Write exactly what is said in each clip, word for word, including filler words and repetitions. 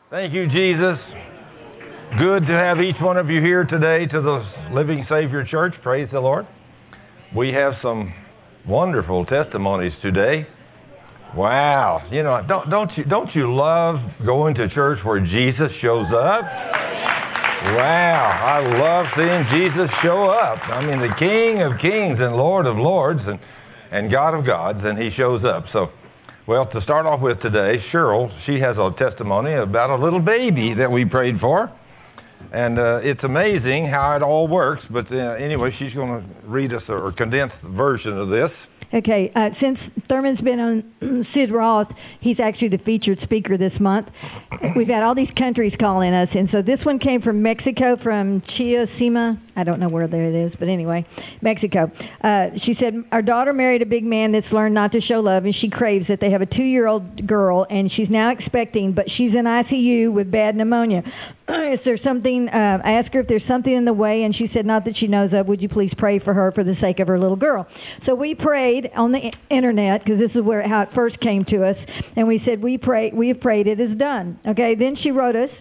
Thank you, Jesus. Good to have each one of you here today to the Living Savior Church. Praise the Lord. We have some wonderful testimonies today. Wow. You know, don't, don't you don't you love going to church where Jesus shows up? Wow. I love seeing Jesus show up. I mean, the King of Kings and Lord of Lords and, and God of Gods, and he shows up. So, well, to start off with today, Cheryl, she has a testimony about a little baby that we prayed for. And uh, it's amazing how it all works. But uh, anyway, she's going to read us a, a condensed version of this. Okay, uh, since Thurman's been on Sid Roth, he's actually the featured speaker this month. We've had all these countries calling us, and so this one came from Mexico, from Chiosima. I don't know where there it is, but anyway, Mexico. Uh, she said, our daughter married a big man that's learned not to show love, and she craves it. They have a two-year-old girl, and she's now expecting, but she's in I C U with bad pneumonia. Is there something, uh, I asked her if there's something in the way, and she said not that she knows of. Would you please pray for her for the sake of her little girl? So we prayed on the internet, because this is where how it first came to us, and we said, we pray, we have prayed, it is done. Okay, then she wrote us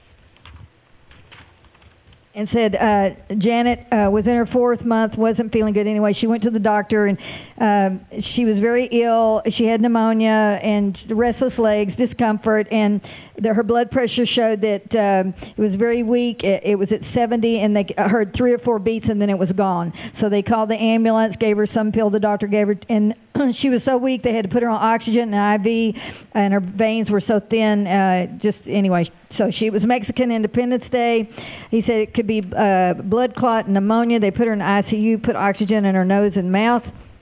and said, uh, Janet uh, was in her fourth month, wasn't feeling good anyway. She went to the doctor, and um, she was very ill. She had pneumonia and restless legs, discomfort, and the, her blood pressure showed that um, it was very weak. It, it was at seventy, and they heard three or four beats, and then it was gone. So they called the ambulance, gave her some pill the doctor gave her, and she was so weak they had to put her on oxygen and I V, and her veins were so thin. Uh, just anyway, so she it was Mexican Independence Day. He said it could be uh, blood clot and pneumonia. They put her in I C U, put oxygen in her nose and mouth.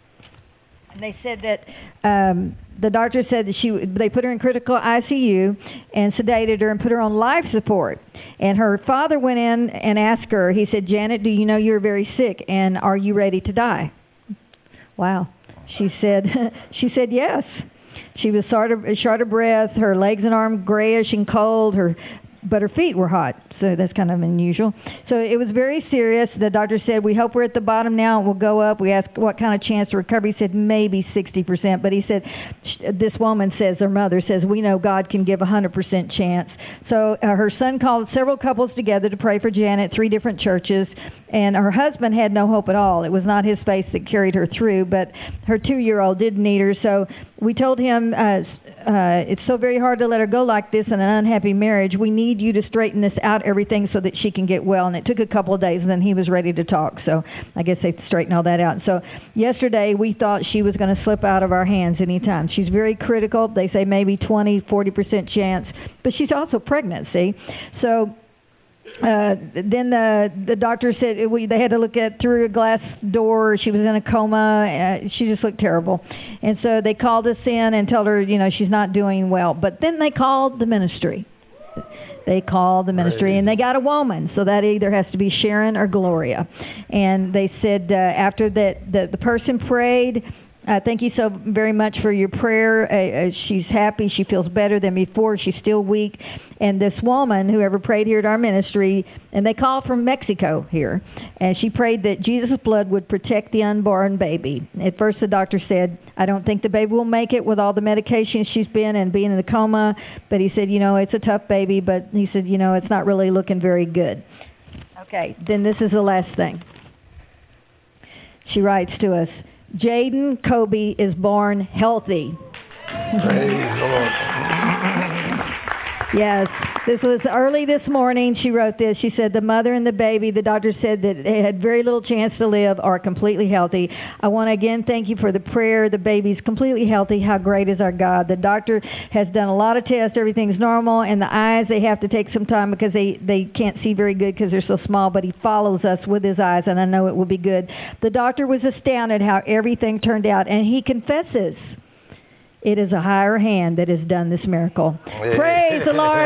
And they said that um, the doctor said that she they put her in critical I C U and sedated her and put her on life support. And her father went in and asked her, he said, Janet, do you know you're very sick, and are you ready to die? Wow. She said, she said yes. She was short of, short of breath, her legs and arms grayish and cold, her but her feet were hot, so that's kind of unusual. So it was very serious. The doctor said, we hope we're at the bottom now and we'll go up. We asked what kind of chance of recovery. He said maybe sixty percent, but he said, this woman says, her mother says, we know God can give a one hundred percent chance. So uh, her son called several couples together to pray for Janet, three different churches, and her husband had no hope at all. It was not his faith that carried her through, but her two-year-old did need her. So we told him, uh, uh, it's so very hard to let her go like this in an unhappy marriage. We need you to straighten this out, everything, so that she can get well. And it took a couple of days, and then he was ready to talk. So I guess they straightened all that out. So yesterday we thought she was going to slip out of our hands anytime. She's very critical. They say maybe twenty, forty percent chance, but she's also pregnant, see? So Uh, then the the doctor said we, they had to look at through a glass door. She was in a coma. Uh, she just looked terrible. And so they called us in and told her, you know, she's not doing well. But then they called the ministry. They called the ministry, right. And they got a woman. So that either has to be Sharon or Gloria. And they said uh, after that the, the person prayed, Uh, thank you so very much for your prayer. Uh, uh, she's happy. She feels better than before. She's still weak. And this woman, whoever prayed here at our ministry, and they called from Mexico here, and she prayed that Jesus' blood would protect the unborn baby. At first the doctor said, I don't think the baby will make it with all the medication she's been and being in a coma. But he said, you know, it's a tough baby, but he said, you know, it's not really looking very good. Okay, then this is the last thing. She writes to us, Jaden Kobe is born healthy. Praise the Lord. Yes, this was early this morning. She wrote this. She said, the mother and the baby, the doctor said that they had very little chance to live, are completely healthy. I want to again thank you for the prayer. The baby's completely healthy. How great is our God? The doctor has done a lot of tests. Everything's normal. And the eyes, they have to take some time because they, they can't see very good because they're so small. But he follows us with his eyes, and I know it will be good. The doctor was astounded how everything turned out. And he confesses, it is a higher hand that has done this miracle. Praise the Lord.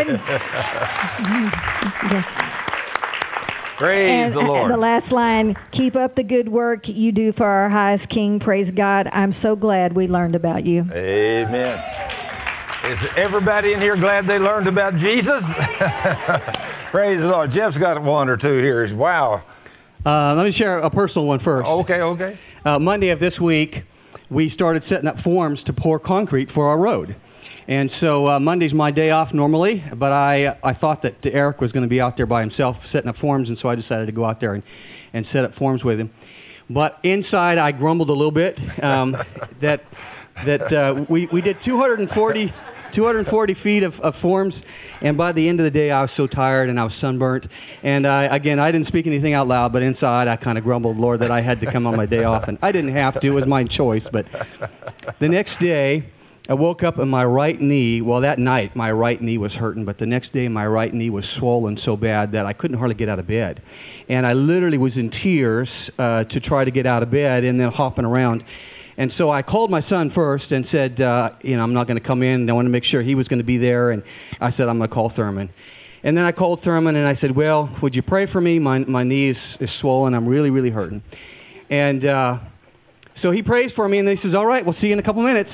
Praise and, the Lord. And the last line, keep up the good work you do for our highest King. Praise God. I'm so glad we learned about you. Amen. Is everybody in here glad they learned about Jesus? Praise the Lord. Jeff's got one or two here. Wow. Uh, let me share a personal one first. Okay, okay. Uh, Monday of this week, we started setting up forms to pour concrete for our road. And so uh, Monday's my day off normally, but I I thought that Eric was going to be out there by himself setting up forms, and so I decided to go out there and, and set up forms with him. But inside, I grumbled a little bit um, that that uh, we we did two hundred forty, two hundred forty feet of, of forms, and by the end of the day, I was so tired and I was sunburnt. And I, again, I didn't speak anything out loud, but inside, I kind of grumbled, Lord, that I had to come on my day off, and I didn't have to; it was my choice. But the next day, I woke up and my right knee, well, that night my right knee was hurting, but the next day my right knee was swollen so bad that I couldn't hardly get out of bed. And I literally was in tears uh, to try to get out of bed and then hopping around. And so I called my son first and said, uh, you know, I'm not going to come in. I wanted to make sure he was going to be there. And I said, I'm going to call Thurman. And then I called Thurman and I said, well, would you pray for me? My, my knee is, is swollen. I'm really, really hurting. And uh, so he prays for me, and then he says, all right, we'll see you in a couple minutes.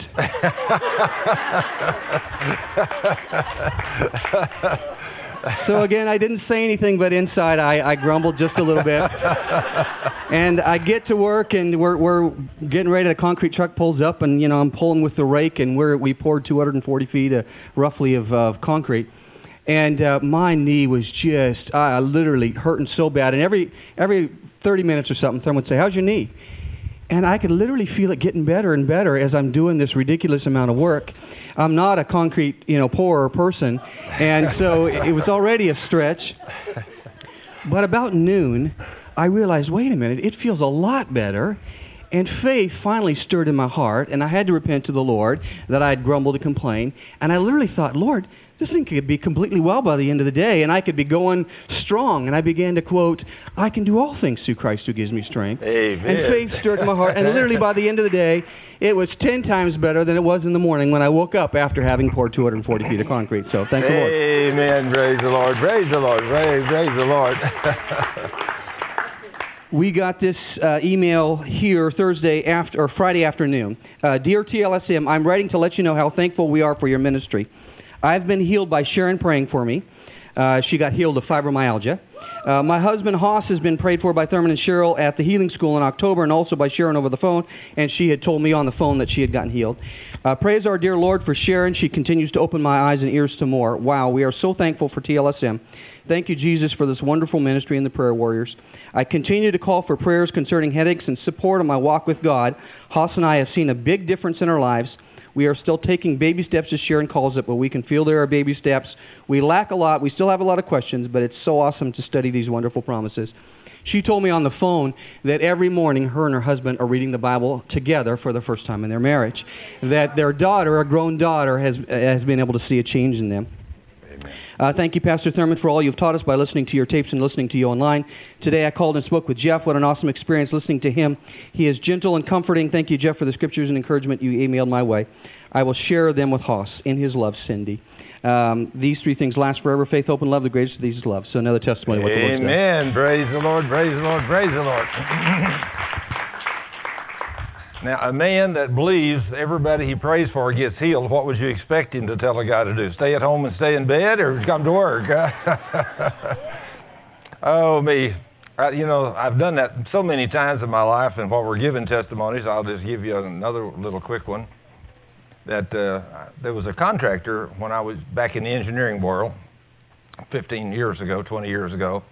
So again, I didn't say anything, but inside I, I grumbled just a little bit. And I get to work, and we're we're getting ready. The concrete truck pulls up, and you know I'm pulling with the rake, and we're we poured two hundred forty feet uh, roughly of uh, concrete. And uh, my knee was just, I literally hurting so bad. And every every thirty minutes or something, someone would say, how's your knee? And I could literally feel it getting better and better as I'm doing this ridiculous amount of work. I'm not a concrete, you know, pourer person, and so it was already a stretch. But about noon, I realized, wait a minute, it feels a lot better. And faith finally stirred in my heart, and I had to repent to the Lord that I had grumbled and complained. And I literally thought, Lord, this thing could be completely well by the end of the day, and I could be going strong. And I began to quote, I can do all things through Christ who gives me strength. Amen. And faith stirred in my heart. And literally by the end of the day, it was ten times better than it was in the morning when I woke up after having poured two hundred forty feet of concrete. So thank the Lord. Amen. Praise the Lord. Praise the Lord. Praise, praise the Lord. We got this uh, email here Thursday after or Friday afternoon. Uh, Dear T L S M, I'm writing to let you know how thankful we are for your ministry. I've been healed by Sharon praying for me. Uh, she got healed of fibromyalgia. Uh, my husband, Hoss, has been prayed for by Thurman and Cheryl at the healing school in October, and also by Sharon over the phone, and she had told me on the phone that she had gotten healed. Uh, praise our dear Lord for Sharon. She continues to open my eyes and ears to more. Wow, we are so thankful for T L S M. Thank you, Jesus, for this wonderful ministry and the prayer warriors. I continue to call for prayers concerning headaches and support on my walk with God. Hoss and I have seen a big difference in our lives. We are still taking baby steps, as Sharon calls it, but we can feel there are baby steps. We lack a lot. We still have a lot of questions, but it's so awesome to study these wonderful promises. She told me on the phone that every morning her and her husband are reading the Bible together for the first time in their marriage, that their daughter, a grown daughter, has has been able to see a change in them. Uh, thank you, Pastor Thurman, for all you've taught us by listening to your tapes and listening to you online. Today I called and spoke with Jeff. What an awesome experience listening to him. He is gentle and comforting. Thank you, Jeff, for the scriptures and encouragement you emailed my way. I will share them with Hoss. In his love, Cindy. Um, these three things last forever: faith, hope, and love. The greatest of these is love. So another testimony of what the Lord's done. Amen. Praise the Lord. Praise the Lord. Praise the Lord. Now, a man that believes everybody he prays for gets healed, what would you expect him to tell a guy to do? Stay at home and stay in bed, or come to work? Oh, me. I, you know, I've done that so many times in my life, and while we're giving testimonies, I'll just give you another little quick one. That uh, there was a contractor when I was back in the engineering world, fifteen years ago, twenty years ago,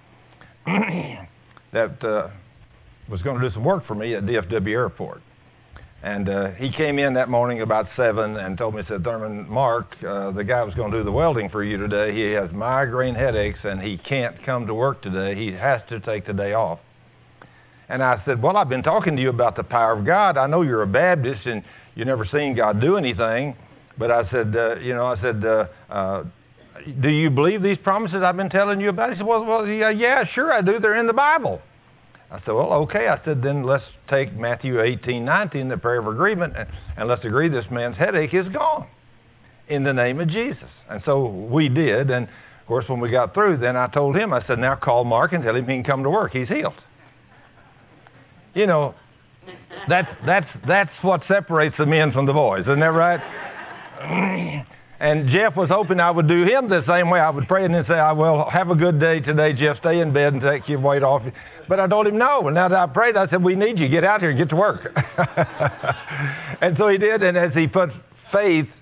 that uh, was going to do some work for me at D F W Airport. And uh, he came in that morning about seven and told me, said, Thurman, Mark, uh, the guy was going to do the welding for you today. He has migraine headaches and he can't come to work today. He has to take the day off. And I said, well, I've been talking to you about the power of God. I know you're a Baptist and you've never seen God do anything. But I said, uh, you know, I said, uh, uh, do you believe these promises I've been telling you about? He said, well, well yeah, yeah, sure I do. They're in the Bible. I said, well, okay. I said, then let's take Matthew eighteen, nineteen, the prayer of agreement, and, and let's agree this man's headache is gone in the name of Jesus. And so we did. And, of course, when we got through, then I told him, I said, now call Mark and tell him he can come to work. He's healed. You know, that's, that's, that's what separates the men from the boys. Isn't that right? And Jeff was hoping I would do him the same way. I would pray and then say, well, have a good day today, Jeff. Stay in bed and take your weight off. But I told him no. And now that I prayed, I said, we need you. Get out here and get to work. And so he did. And as he put faith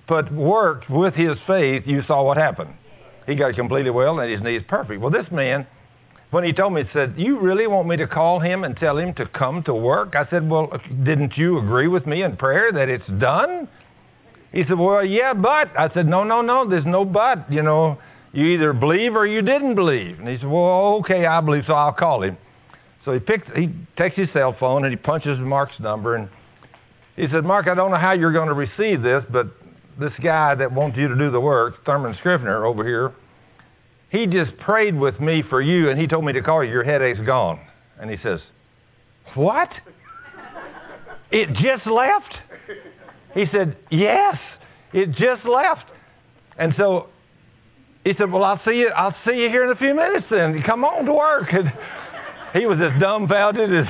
but worked with his faith, you saw what happened. He got completely well and his knee is perfect. Well, this man, when he told me, said, you really want me to call him and tell him to come to work? I said, well, didn't you agree with me in prayer that it's done? He said, well, yeah, but. I said, no, no, no, there's no but. You know, you either believe or you didn't believe. And he said, well, okay, I believe, so I'll call him. So he picks, he takes his cell phone and he punches Mark's number. And he said, Mark, I don't know how you're going to receive this, but this guy that wants you to do the work, Thurman Scrivener over here, he just prayed with me for you, and he told me to call you. Your headache's gone. And he says, what? It just left? He said, yes, it just left. And so he said, well, I'll see you, I'll see you here in a few minutes then. Come on to work. And he was as dumbfounded as...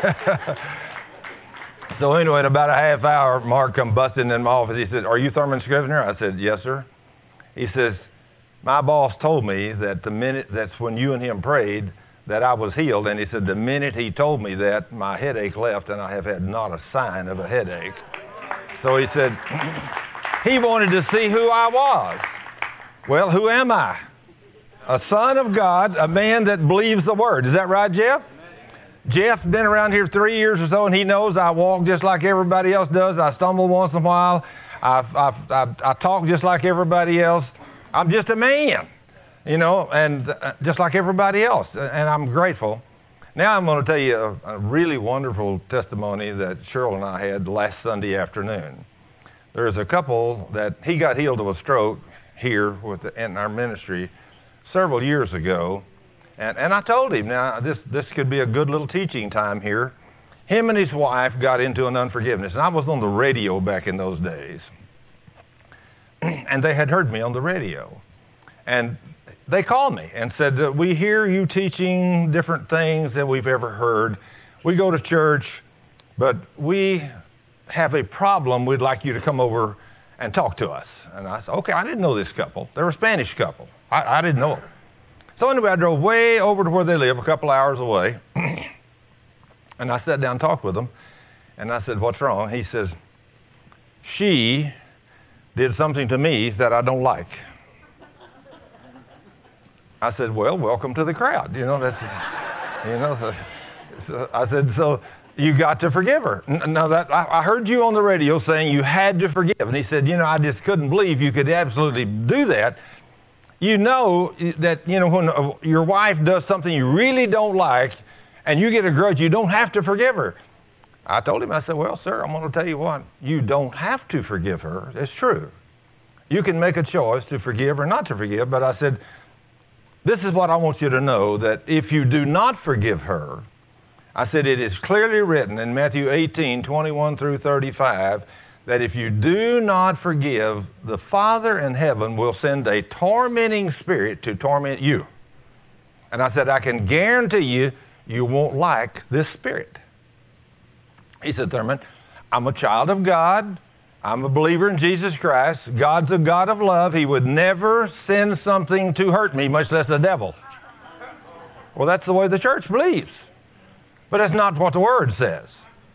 So anyway, in about a half hour, Mark come busting in my office. He said, are you Thurman Scrivener? I said, yes, sir. He says, my boss told me that the minute, that's when you and him prayed, that I was healed. And he said, the minute he told me that, my headache left, and I have had not a sign of a headache. So he said, he wanted to see who I was. Well, who am I? A son of God, a man that believes the word. Is that right, Jeff? Jeff's been around here three years or so, and he knows I walk just like everybody else does. I stumble once in a while. I, I, I, I talk just like everybody else. I'm just a man, you know, and uh, just like everybody else, and I'm grateful. Now I'm going to tell you a, a really wonderful testimony that Cheryl and I had last Sunday afternoon. There's a couple that he got healed of a stroke here with the, in our ministry several years ago. And, and I told him, now, this, this could be a good little teaching time here. Him and his wife got into an unforgiveness. And I was on the radio back in those days. And they had heard me on the radio. And they called me and said, we hear you teaching different things than we've ever heard. We go to church, but we have a problem. We'd like you to come over and talk to us. And I said, okay, I didn't know this couple. They're a Spanish couple. I, I didn't know them. So anyway, I drove way over to where they live, a couple hours away, and I sat down and talked with them, and I said, what's wrong? He says, she did something to me that I don't like. I said, well, welcome to the crowd. You know, that's, you know, so, so I said, so you got to forgive her. Now, that I, I heard you on the radio saying you had to forgive, and he said, you know, I just couldn't believe you could absolutely do that. You know that, you know, when your wife does something you really don't like and you get a grudge, you don't have to forgive her. I told him, I said, well, sir, I'm going to tell you what. You don't have to forgive her. It's true. You can make a choice to forgive or not to forgive. But I said, this is what I want you to know, that if you do not forgive her, I said, it is clearly written in Matthew eighteen, twenty-one through thirty-five, that if you do not forgive, the Father in heaven will send a tormenting spirit to torment you. And I said, I can guarantee you, you won't like this spirit. He said, Thurman, I'm a child of God. I'm a believer in Jesus Christ. God's a God of love. He would never send something to hurt me, much less the devil. Well, that's the way the church believes. But that's not what the Word says.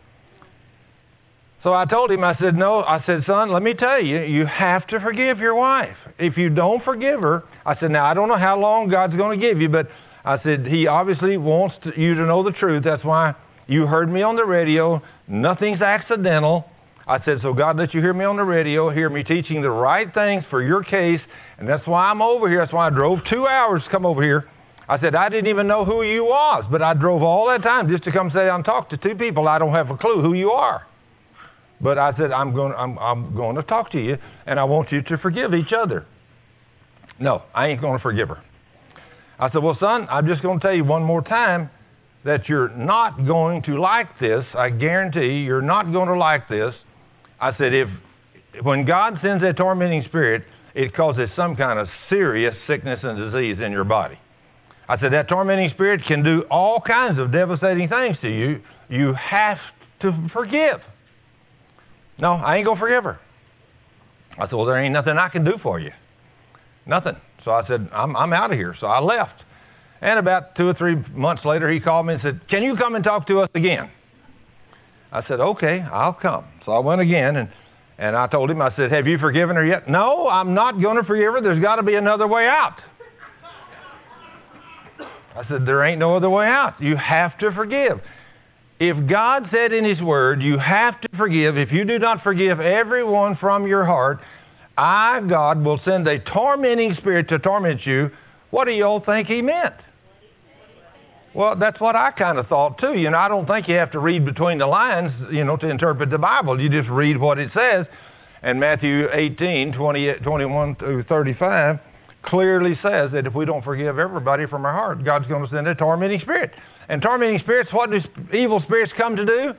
So I told him, I said, no, I said, son, let me tell you, you have to forgive your wife. If you don't forgive her, I said, now, I don't know how long God's going to give you, but I said, he obviously wants to, you to know the truth. That's why you heard me on the radio. Nothing's accidental. I said, so God let you hear me on the radio, hear me teaching the right things for your case, and that's why I'm over here. That's why I drove two hours to come over here. I said, I didn't even know who you was, but I drove all that time just to come say I'm talking to two people. I don't have a clue who you are. But I said, I'm going, I'm, I'm going to talk to you, and I want you to forgive each other. No, I ain't going to forgive her. I said, well, son, I'm just going to tell you one more time that you're not going to like this. I guarantee you, you're not going to like this. I said, if when God sends that tormenting spirit, it causes some kind of serious sickness and disease in your body. I said, that tormenting spirit can do all kinds of devastating things to you. You have to forgive. No, I ain't going to forgive her. I said, well, there ain't nothing I can do for you. Nothing. So I said, I'm, I'm out of here. So I left. And about two or three months later, he called me and said, can you come and talk to us again? I said, okay, I'll come. So I went again, and And I told him, I said, have you forgiven her yet? No, I'm not going to forgive her. There's got to be another way out. I said, there ain't no other way out. You have to forgive. If God said in His Word, you have to forgive, if you do not forgive everyone from your heart, I, God, will send a tormenting spirit to torment you. What do y'all think He meant? Well, that's what I kind of thought too. You know, I don't think you have to read between the lines, you know, to interpret the Bible. You just read what it says. And Matthew eighteen, twenty, twenty-one through thirty-five clearly says that if we don't forgive everybody from our heart, God's going to send a tormenting spirit. And tormenting spirits, what do evil spirits come to do?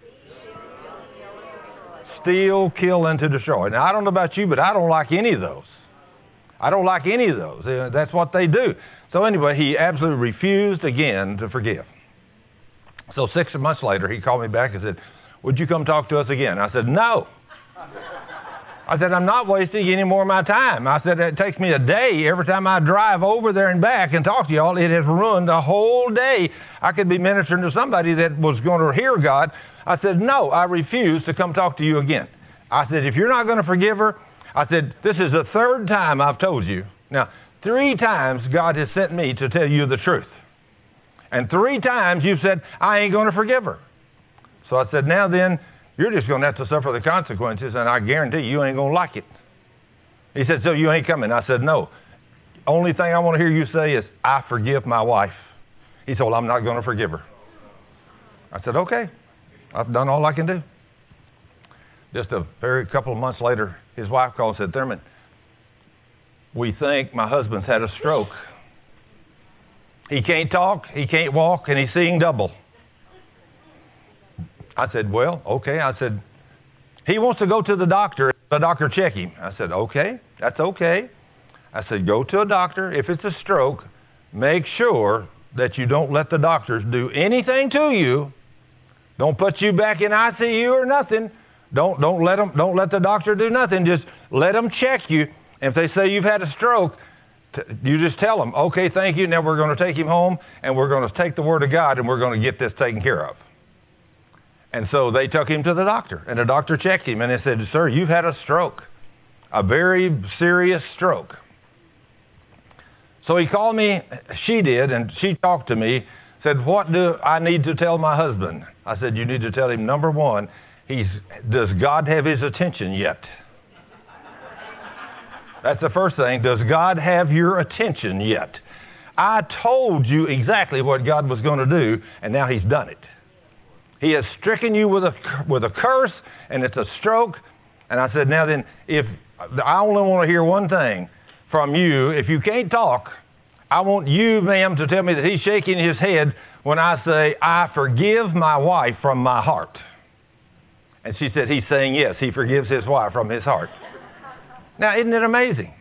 Steal, kill, and to destroy. Now, I don't know about you, but I don't like any of those. I don't like any of those. Uh, That's what they do. So anyway, he absolutely refused again to forgive. So six months later, he called me back and said, would you come talk to us again? I said, no. I said, I'm not wasting any more of my time. I said, it takes me a day every time I drive over there and back and talk to y'all. It has ruined the whole day. I could be ministering to somebody that was going to hear God. I said, no, I refuse to come talk to you again. I said, if you're not going to forgive her, I said, this is the third time I've told you. Now, three times God has sent me to tell you the truth. And three times you've said, I ain't going to forgive her. So I said, now then, you're just going to have to suffer the consequences, and I guarantee you, you ain't going to like it. He said, so you ain't coming? I said, no. Only thing I want to hear you say is, I forgive my wife. He said, well, I'm not going to forgive her. I said, okay. I've done all I can do. Just a very couple of months later, his wife called and said, Thurman, we think my husband's had a stroke. He can't talk, he can't walk, and he's seeing double. I said, well, okay. I said, he wants to go to the doctor. The doctor check him. I said, okay, that's okay. I said, go to a doctor. If it's a stroke, make sure that you don't let the doctors do anything to you. Don't put you back in I C U or nothing. Don't don't let them. Don't let the doctor do nothing. Just let them check you. And if they say you've had a stroke, t- you just tell them, okay, thank you. Now we're going to take him home, and we're going to take the Word of God, and we're going to get this taken care of. And so they took him to the doctor, and the doctor checked him, and they said, sir, you've had a stroke, a very serious stroke. So he called me, she did, and she talked to me, said, what do I need to tell my husband? I said, you need to tell him, number one, he's, does God have his attention yet? That's the first thing. Does God have your attention yet? I told you exactly what God was going to do, and now He's done it. He has stricken you with a, with a curse, and it's a stroke. And I said, now then, if I only want to hear one thing from you, if you can't talk, I want you, ma'am, to tell me that he's shaking his head when I say, I forgive my wife from my heart. And she said, he's saying yes, he forgives his wife from his heart. Now, isn't it amazing?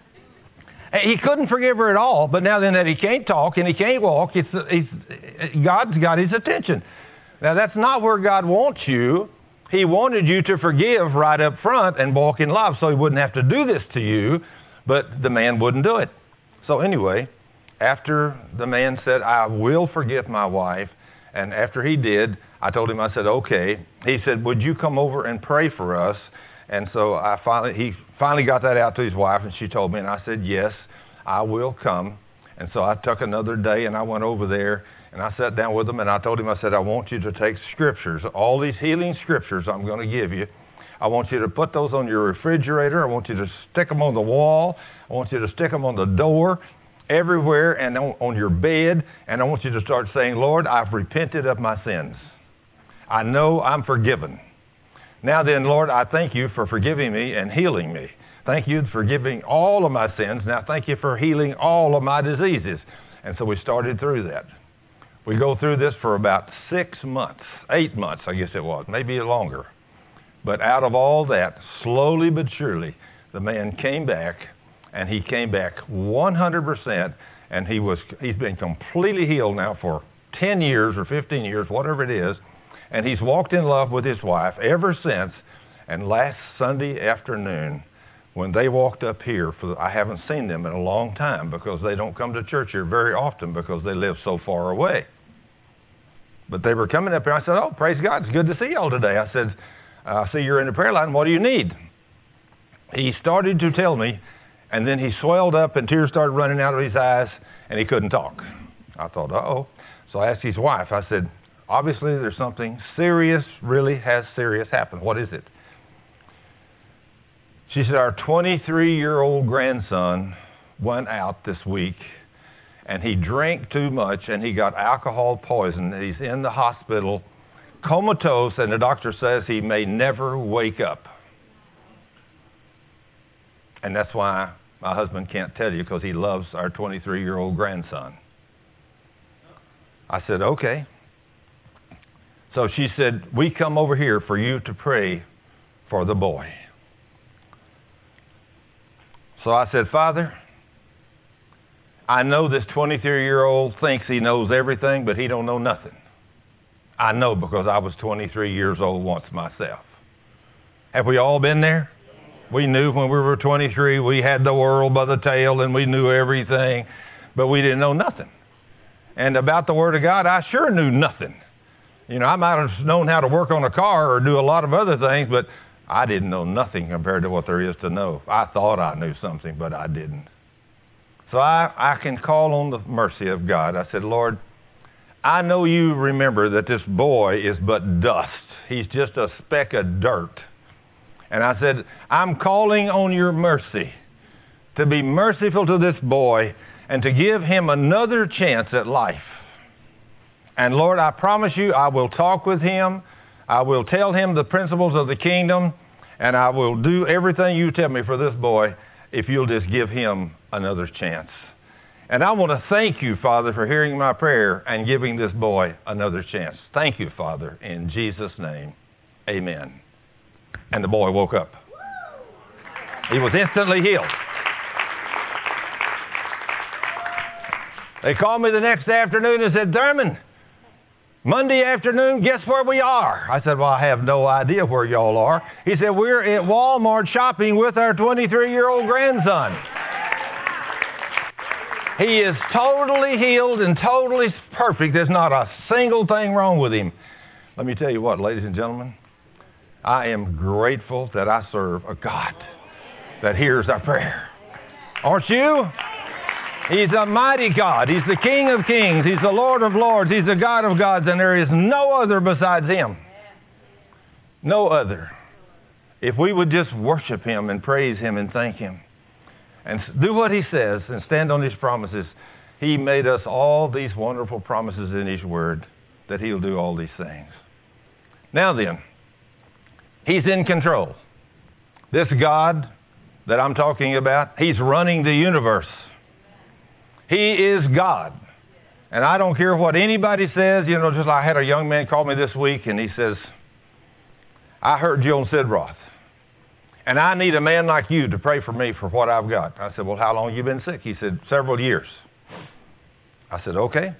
He couldn't forgive her at all, but now then that he can't talk and he can't walk, it's, it's, God's got his attention. Now, that's not where God wants you. He wanted you to forgive right up front and walk in love so he wouldn't have to do this to you, but the man wouldn't do it. So anyway, after the man said, I will forgive my wife, and after he did, I told him, I said, okay. He said, would you come over and pray for us? And so I finally, he finally got that out to his wife, and she told me, and I said, yes, I will come. And so I took another day, and I went over there, and I sat down with him, and I told him, I said, I want you to take scriptures, all these healing scriptures I'm going to give you. I want you to put those on your refrigerator. I want you to stick them on the wall. I want you to stick them on the door, everywhere, and on, on your bed. And I want you to start saying, Lord, I've repented of my sins. I know I'm forgiven. Now then, Lord, I thank you for forgiving me and healing me. Thank you for forgiving all of my sins. Now thank you for healing all of my diseases. And so we started through that. We go through this for about six months, eight months, I guess it was, maybe longer. But out of all that, slowly but surely, the man came back, and he came back one hundred percent, and he was, he's been completely healed now for ten years or fifteen years, whatever it is, and he's walked in love with his wife ever since. And last Sunday afternoon, when they walked up here, for I haven't seen them in a long time because they don't come to church here very often because they live so far away. But they were coming up here. I said, oh, praise God, it's good to see y'all today. I said, I see you're in the prayer line. What do you need? He started to tell me, and then he swelled up and tears started running out of his eyes, and he couldn't talk. I thought, uh-oh. So I asked his wife. I said, obviously there's something serious, really has serious happened. What is it? She said, our twenty-three-year-old grandson went out this week, and he drank too much, and he got alcohol poison. He's in the hospital, comatose, and the doctor says he may never wake up. And that's why my husband can't tell you, because he loves our twenty-three-year-old grandson. I said, okay. So she said, we come over here for you to pray for the boy. So I said, Father, I know this twenty-three-year-old thinks he knows everything, but he don't know nothing. I know, because I was twenty-three years old once myself. Have we all been there? We knew when we were twenty-three, we had the world by the tail, and we knew everything, but we didn't know nothing. And about the Word of God, I sure knew nothing. You know, I might have known how to work on a car or do a lot of other things, but I didn't know nothing compared to what there is to know. I thought I knew something, but I didn't. So I, I can call on the mercy of God. I said, Lord, I know you remember that this boy is but dust. He's just a speck of dirt. And I said, I'm calling on your mercy to be merciful to this boy and to give him another chance at life. And Lord, I promise you, I will talk with him. I will tell him the principles of the kingdom, and I will do everything you tell me for this boy if you'll just give him another chance. And I want to thank you, Father, for hearing my prayer and giving this boy another chance. Thank you, Father, in Jesus' name. Amen. And the boy woke up. He was instantly healed. They called me the next afternoon and said, Thurman, Monday afternoon, guess where we are? I said, well, I have no idea where y'all are. He said, we're at Walmart shopping with our twenty-three-year-old grandson. He is totally healed and totally perfect. There's not a single thing wrong with him. Let me tell you what, ladies and gentlemen, I am grateful that I serve a God that hears our prayer. Aren't you? He's a mighty God. He's the King of kings. He's the Lord of lords. He's the God of gods, and there is no other besides him. No other. If we would just worship him and praise him and thank him and do what he says and stand on his promises, he made us all these wonderful promises in his word that he'll do all these things. Now then, he's in control. This God that I'm talking about, he's running the universe. He is God. And I don't care what anybody says. You know, just like I had a young man call me this week, and he says, I heard you on Sid Roth, and I need a man like you to pray for me for what I've got. I said, well, how long have you been sick? He said, several years. I said, okay.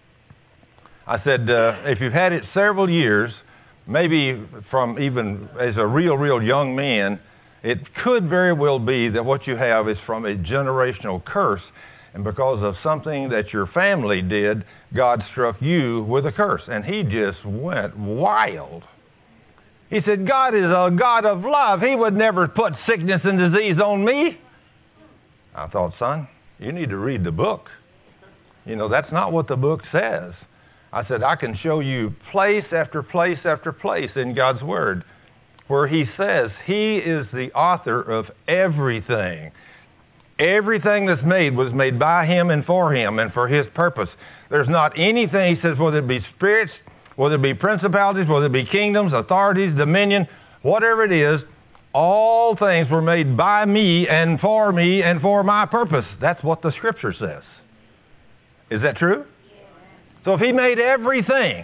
I said, uh, if you've had it several years, maybe from even as a real, real young man, it could very well be that what you have is from a generational curse. And because of something that your family did, God struck you with a curse. And he just went wild. He said, God is a God of love. He would never put sickness and disease on me. I thought, son, you need to read the book. You know, that's not what the book says. I said, I can show you place after place after place in God's Word where he says he is the author of everything. Everything that's made was made by him and for him and for his purpose. There's not anything, he says, whether it be spirits, whether it be principalities, whether it be kingdoms, authorities, dominion, whatever it is, all things were made by me and for me and for my purpose. That's what the Scripture says. Is that true? So if he made everything,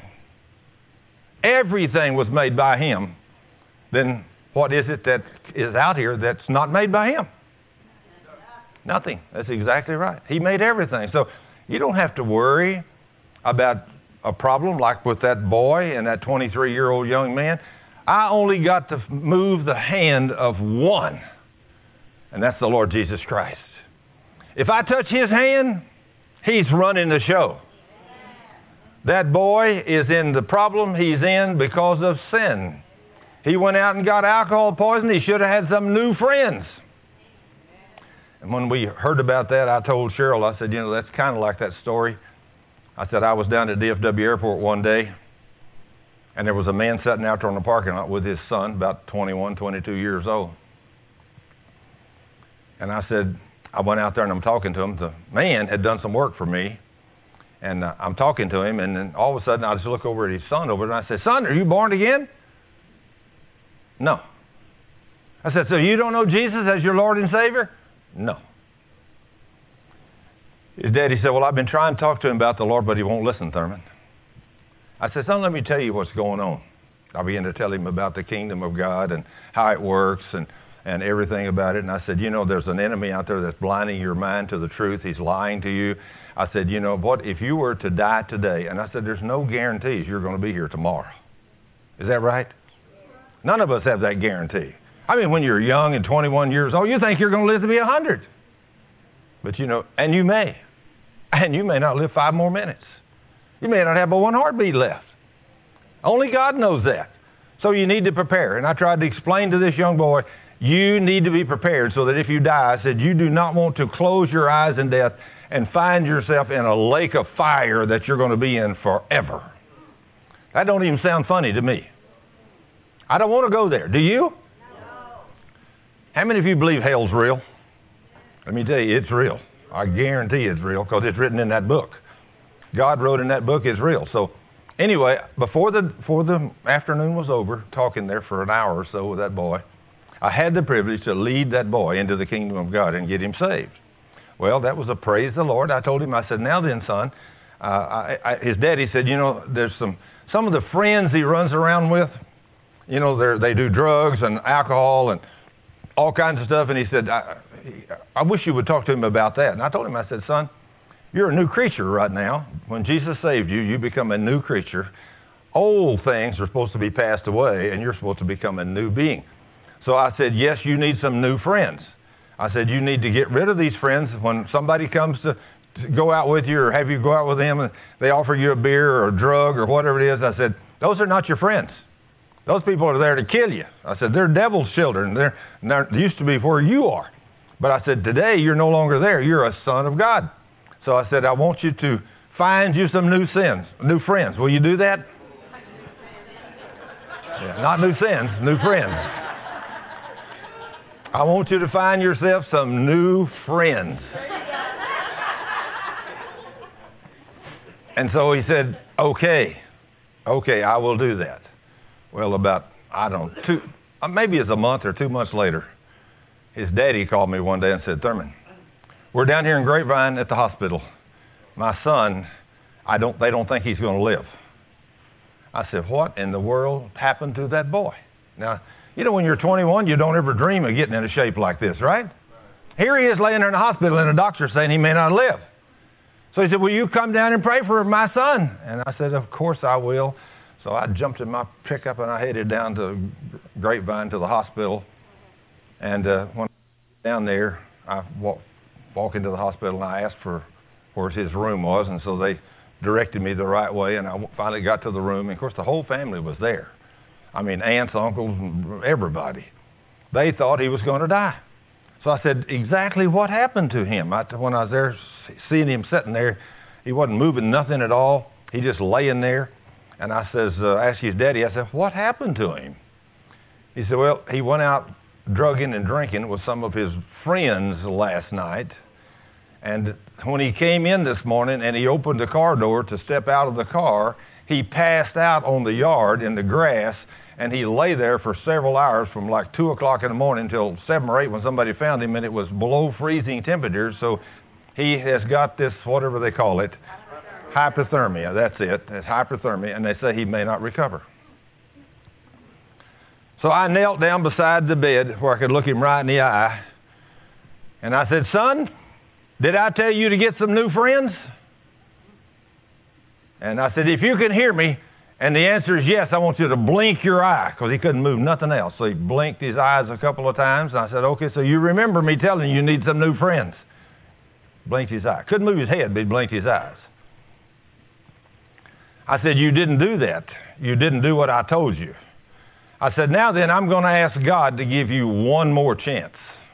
everything was made by him, then what is it that is out here that's not made by him? Nothing. That's exactly right. He made everything. So you don't have to worry about a problem like with that boy and that twenty-three-year-old young man. I only got to move the hand of one, and that's the Lord Jesus Christ. If I touch his hand, he's running the show. That boy is in the problem he's in because of sin. He went out and got alcohol poisoning. He should have had some new friends. And when we heard about that, I told Cheryl, I said, you know, that's kind of like that story. I said, I was down at D F W Airport one day, and there was a man sitting out there in the parking lot with his son, about twenty-one, twenty-two years old. And I said, I went out there and I'm talking to him. The man had done some work for me, and uh, I'm talking to him, and then all of a sudden I just look over at his son over there, and I said, son, are you born again? No. I said, so you don't know Jesus as your Lord and Savior? No. His daddy said, well, I've been trying to talk to him about the Lord, but he won't listen, Thurman. I said, son, let me tell you what's going on. I began to tell him about the kingdom of God and how it works and, and everything about it. And I said, you know, there's an enemy out there that's blinding your mind to the truth. He's lying to you. I said, you know what, if you were to die today, and I said, there's no guarantees you're going to be here tomorrow. Is that right? None of us have that guarantee. I mean, when you're young and twenty-one years old, you think you're going to live to be one hundred. But, you know, and you may. And you may not live five more minutes. You may not have but one heartbeat left. Only God knows that. So you need to prepare. And I tried to explain to this young boy, you need to be prepared so that if you die, I said, you do not want to close your eyes in death and find yourself in a lake of fire that you're going to be in forever. That don't even sound funny to me. I don't want to go there. Do you? No. How many of you believe hell's real? Let me tell you, it's real. I guarantee it's real because it's written in that book. God wrote in that book it's real. So anyway, before the, before the afternoon was over, talking there for an hour or so with that boy, I had the privilege to lead that boy into the kingdom of God and get him saved. Well, that was a praise the Lord. I told him, I said, now then, son, uh, I, I, his daddy said, you know, there's some, some of the friends he runs around with, you know, they do drugs and alcohol and all kinds of stuff. And he said, I, I wish you would talk to him about that. And I told him, I said, son, you're a new creature right now. When Jesus saved you, you become a new creature. Old things are supposed to be passed away, and you're supposed to become a new being. So I said, yes, you need some new friends. I said, you need to get rid of these friends. When somebody comes to, to go out with you or have you go out with them and they offer you a beer or a drug or whatever it is, I said, those are not your friends. Those people are there to kill you. I said, they're devil's children. They're, they're they used to be where you are. But I said, today you're no longer there. You're a son of God. So I said, I want you to find you some new sins, new friends. Will you do that? Yeah, not new sins, new friends. I want you to find yourself some new friends. And so he said, okay, okay, I will do that. Well, about, I don't know, two, maybe it's a month or two months later, his daddy called me one day and said, Thurman, we're down here in Grapevine at the hospital. My son, I don't, they don't think he's going to live. I said, what in the world happened to that boy? Now, you know, when you're twenty-one, you don't ever dream of getting in a shape like this, right? Here he is laying there in the hospital and the doctor's saying he may not live. So he said, will you come down and pray for my son? And I said, of course I will. So I jumped in my pickup and I headed down to Grapevine to the hospital. And uh, when I got down there, I walked walk into the hospital and I asked for where his room was. And so they directed me the right way. And I finally got to the room. And of course, the whole family was there. I mean, aunts, uncles, everybody. They thought he was going to die. So I said, exactly what happened to him? I, when I was there seeing him sitting there, he wasn't moving nothing at all. He just laying there. And I says, uh, asked his daddy, I said, what happened to him? He said, well, he went out drugging and drinking with some of his friends last night. And when he came in this morning and he opened the car door to step out of the car, he passed out on the yard in the grass, and he lay there for several hours from like two o'clock in the morning until seven or eight when somebody found him, and it was below freezing temperatures. So he has got this, whatever they call it, hypothermia. That's it. It's hypothermia, and they say he may not recover. So I knelt down beside the bed where I could look him right in the eye, and I said, son, did I tell you to get some new friends? And I said, if you can hear me, and the answer is yes, I want you to blink your eye, because he couldn't move nothing else. So he blinked his eyes a couple of times, and I said, okay, so you remember me telling you you need some new friends. Blinked his eye. Couldn't move his head, but he blinked his eyes. I said, you didn't do that. You didn't do what I told you. I said, now then, I'm going to ask God to give you one more chance.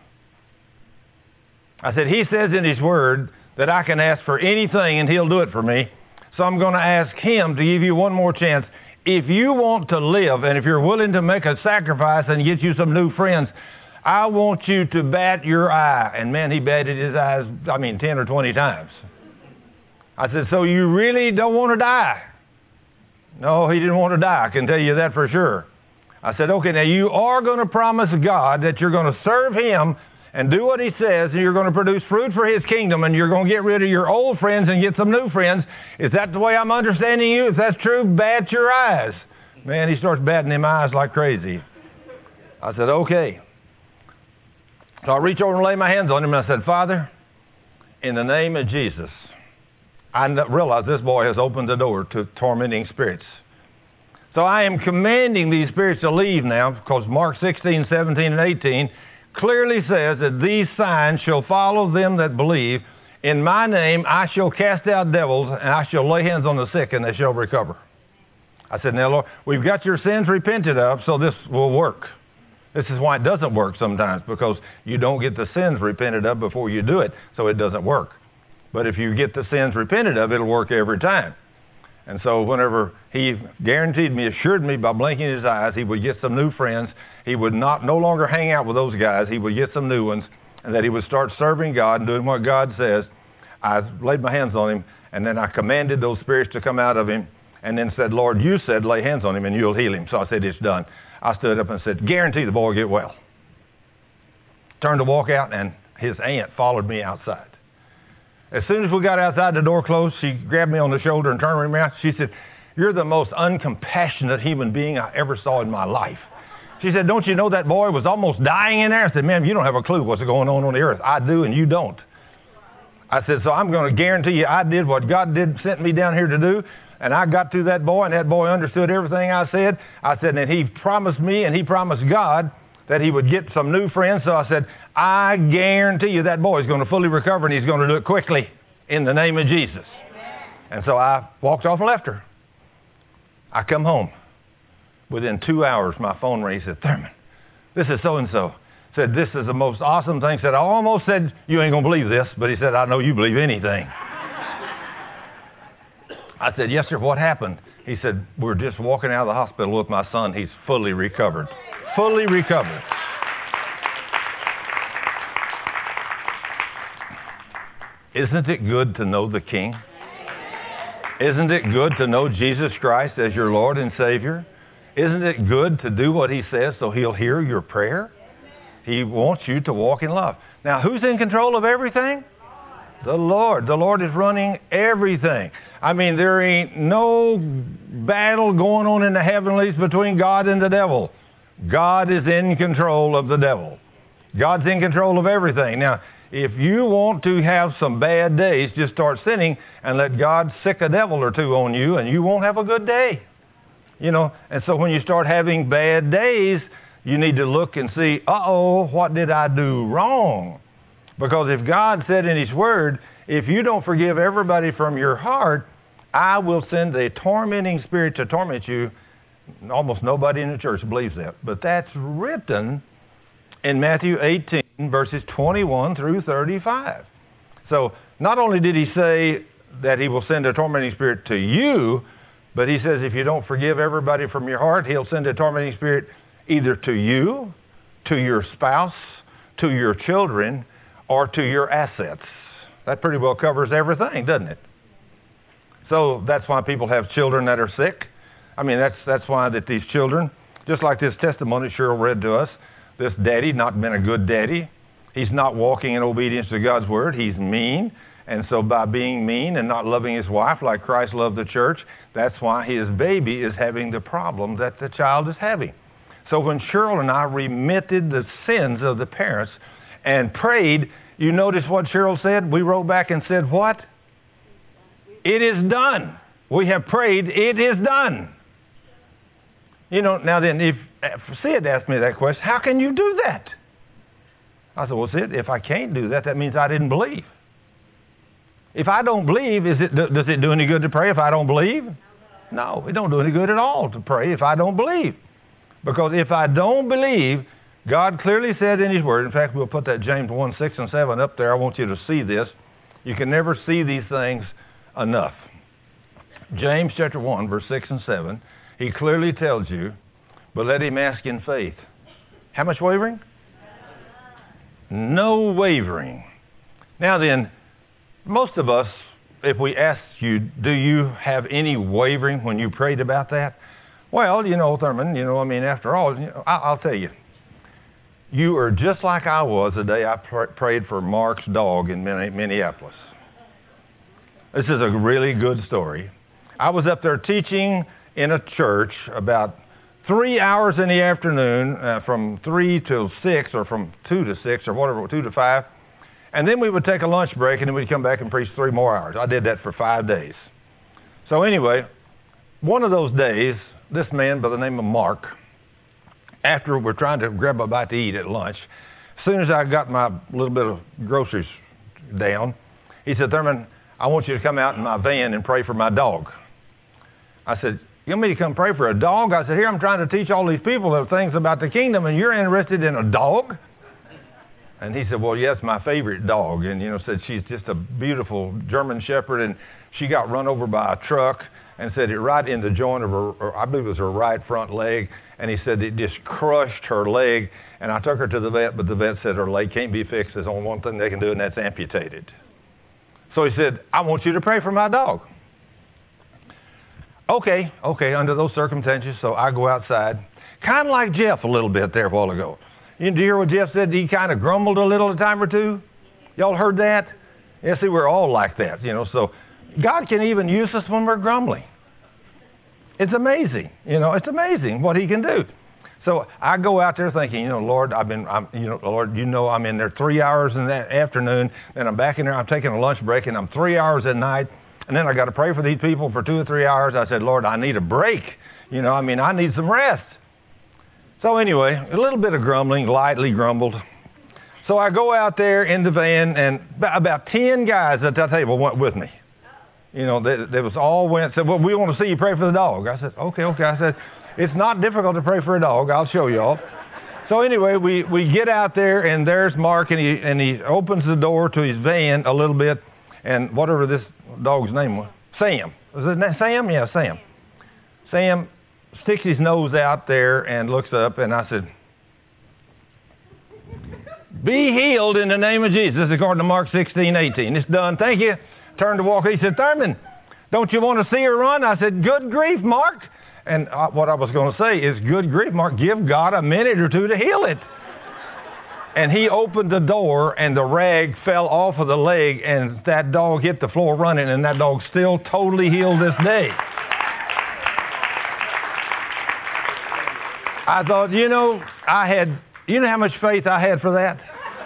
I said, he says in his word that I can ask for anything and he'll do it for me. So I'm going to ask him to give you one more chance. If you want to live and if you're willing to make a sacrifice and get you some new friends, I want you to bat your eye. And man, he batted his eyes, I mean, ten or twenty times. I said, so you really don't want to die? No, he didn't want to die. I can tell you that for sure. I said, okay, now you are going to promise God that you're going to serve him and do what he says, and you're going to produce fruit for his kingdom, and you're going to get rid of your old friends and get some new friends. Is that the way I'm understanding you? If that's true, bat your eyes. Man, he starts batting them eyes like crazy. I said, okay. So I reach over and lay my hands on him, and I said, Father, in the name of Jesus, I realize this boy has opened the door to tormenting spirits. So I am commanding these spirits to leave now, because Mark sixteen, seventeen, and eighteen clearly says that these signs shall follow them that believe. In my name I shall cast out devils, and I shall lay hands on the sick, and they shall recover. I said, now, Lord, we've got your sins repented of, so this will work. This is why it doesn't work sometimes, because you don't get the sins repented of before you do it, so it doesn't work. But if you get the sins repented of, it'll work every time. And so whenever he guaranteed me, assured me by blinking his eyes, he would get some new friends. He would not no longer hang out with those guys. He would get some new ones, and that he would start serving God and doing what God says. I laid my hands on him, and then I commanded those spirits to come out of him, and then said, Lord, you said lay hands on him and you'll heal him. So I said, it's done. I stood up and said, guarantee the boy will get well. Turned to walk out, and his aunt followed me outside. As soon as we got outside, the door closed, she grabbed me on the shoulder and turned me around. She said, you're the most uncompassionate human being I ever saw in my life. She said, don't you know that boy was almost dying in there? I said, ma'am, you don't have a clue what's going on on the earth. I do, and you don't. I said, so I'm going to guarantee you I did what God did sent me down here to do, and I got to that boy, and that boy understood everything I said. I said, and he promised me, and he promised God that he would get some new friends. So I said, I guarantee you that boy is going to fully recover, and he's going to do it quickly in the name of Jesus. Amen. And so I walked off and left her. I come home. Within two hours, my phone rang. He said, Thurman, this is so-and-so. Said, this is the most awesome thing. Said, I almost said, you ain't going to believe this. But he said, I know you believe anything. I said, yes, sir, what happened? He said, we're just walking out of the hospital with my son. He's fully recovered. Fully recovered. Isn't it good to know the King? Isn't it good to know Jesus Christ as your Lord and Savior? Isn't it good to do what he says so he'll hear your prayer? He wants you to walk in love. Now, who's in control of everything? The Lord. The Lord is running everything. I mean, there ain't no battle going on in the heavenlies between God and the devil. God is in control of the devil. God's in control of everything. Now, if you want to have some bad days, just start sinning and let God sick a devil or two on you, and you won't have a good day. You know, and so when you start having bad days, you need to look and see, uh-oh, what did I do wrong? Because if God said in his word, if you don't forgive everybody from your heart, I will send a tormenting spirit to torment you. Almost nobody in the church believes that. But that's written in Matthew eighteen, verses twenty-one through thirty-five. So not only did he say that he will send a tormenting spirit to you, but he says if you don't forgive everybody from your heart, he'll send a tormenting spirit either to you, to your spouse, to your children, or to your assets. That pretty well covers everything, doesn't it? So that's why people have children that are sick. I mean, that's that's why that these children, just like this testimony Cheryl read to us, this daddy not been a good daddy. He's not walking in obedience to God's word. He's mean. And so by being mean and not loving his wife like Christ loved the church, that's why his baby is having the problem that the child is having. So when Cheryl and I remitted the sins of the parents and prayed, you notice what Cheryl said? We wrote back and said, what? It is done. We have prayed, it is done. You know, now then, if, if Sid asked me that question, how can you do that? I said, well, Sid, if I can't do that, that means I didn't believe. If I don't believe, is it, does it do any good to pray if I don't believe? No, it don't do any good at all to pray if I don't believe. Because if I don't believe, God clearly said in His Word, in fact, we'll put that James one, six and seven up there. I want you to see this. You can never see these things enough. James chapter one, verse six and seven, he clearly tells you, but let him ask in faith. How much wavering? No wavering. Now then, most of us, if we ask you, do you have any wavering when you prayed about that? Well, you know, Thurman, you know, I mean, after all, you know, I, I'll tell you. You are just like I was the day I pr- prayed for Mark's dog in Minneapolis. This is a really good story. I was up there teaching in a church about three hours in the afternoon, uh, from three till six, or from two to six, or whatever, two to five. And then we would take a lunch break, and then we'd come back and preach three more hours. I did that for five days. So anyway, one of those days, this man by the name of Mark, after we're trying to grab a bite to eat at lunch, as soon as I got my little bit of groceries down, he said, Thurman, I want you to come out in my van and pray for my dog. I said, you want me to come pray for a dog? I said, here I'm trying to teach all these people the things about the kingdom, and you're interested in a dog? And he said, well, yes, my favorite dog. And, you know, said she's just a beautiful German Shepherd, and she got run over by a truck and said it right in the joint of her, or I believe it was her right front leg. And he said it just crushed her leg. And I took her to the vet, but the vet said her leg can't be fixed. There's only one thing they can do, and that's amputated. So he said, I want you to pray for my dog. Okay, okay, under those circumstances, so I go outside. Kind of like Jeff a little bit there a while ago. You, did you hear what Jeff said? He kind of grumbled a little a time or two. Y'all heard that? Yeah, see, we're all like that, you know. So God can even use us when we're grumbling. It's amazing, you know. It's amazing what He can do. So I go out there thinking, you know, Lord, I've been, I'm, you know, Lord, you know, I'm in there three hours in that afternoon, and I'm back in there. I'm taking a lunch break, and I'm three hours at night, and then I got to pray for these people for two or three hours. I said, Lord, I need a break. You know, I mean, I need some rest. So anyway, a little bit of grumbling, lightly grumbled. So I go out there in the van, and about ten guys at that table went with me. You know, they, they was all went, said, well, we want to see you pray for the dog. I said, okay, okay. I said, it's not difficult to pray for a dog. I'll show you all. So anyway, we, we get out there, and there's Mark, and he, and he opens the door to his van a little bit, and whatever this dog's name was, Sam. Was his name Sam? Yeah, Sam. Sam sticks his nose out there and looks up, and I said, be healed in the name of Jesus, according to Mark sixteen, eighteen. It's done. Thank you. Turned to walk. He said, Thurman, don't you want to see her run? I said, good grief, Mark. And uh, what I was going to say is, good grief, Mark, give God a minute or two to heal it. And he opened the door, and the rag fell off of the leg, and that dog hit the floor running, and that dog's still totally healed this day. I thought, you know, I had, you know how much faith I had for that?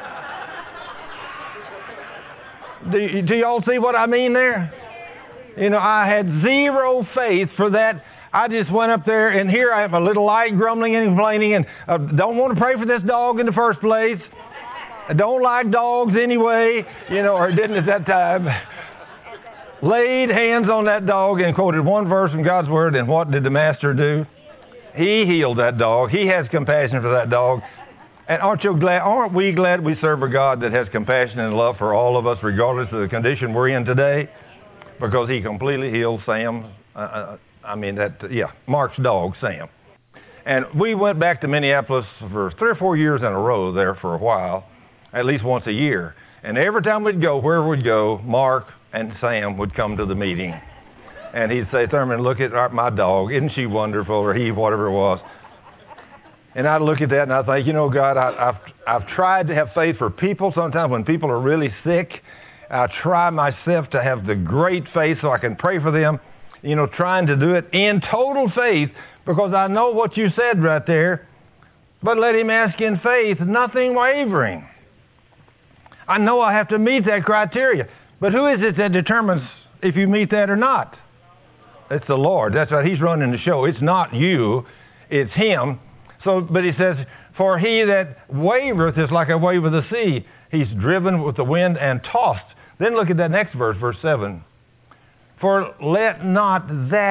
Do, do y'all see what I mean there? You know, I had zero faith for that. I just went up there, and here I am, a little light grumbling and complaining, and uh, don't want to pray for this dog in the first place. I don't like dogs anyway, you know, or didn't at that time. Laid hands on that dog and quoted one verse from God's Word, and what did the Master do? He healed that dog. He has compassion for that dog. And aren't you glad, aren't we glad we serve a God that has compassion and love for all of us, regardless of the condition we're in today? Because He completely healed Sam. Uh, I mean, that, yeah, Mark's dog, Sam. And we went back to Minneapolis for three or four years in a row there for a while, at least once a year. And every time we'd go, wherever we'd go, Mark and Sam would come to the meeting. And he'd say, Thurman, look at our, my dog. Isn't she wonderful? Or he, whatever it was. And I'd look at that and I'd think, you know, God, I, I've, I've tried to have faith for people. Sometimes when people are really sick, I try myself to have the great faith so I can pray for them, you know, trying to do it in total faith, because I know what you said right there. But let him ask in faith, nothing wavering. I know I have to meet that criteria. But who is it that determines if you meet that or not? It's the Lord. That's right. He's running the show. It's not you. It's Him. So, but He says, for he that wavereth is like a wave of the sea. He's driven with the wind and tossed. Then look at that next verse, verse seven. For let not that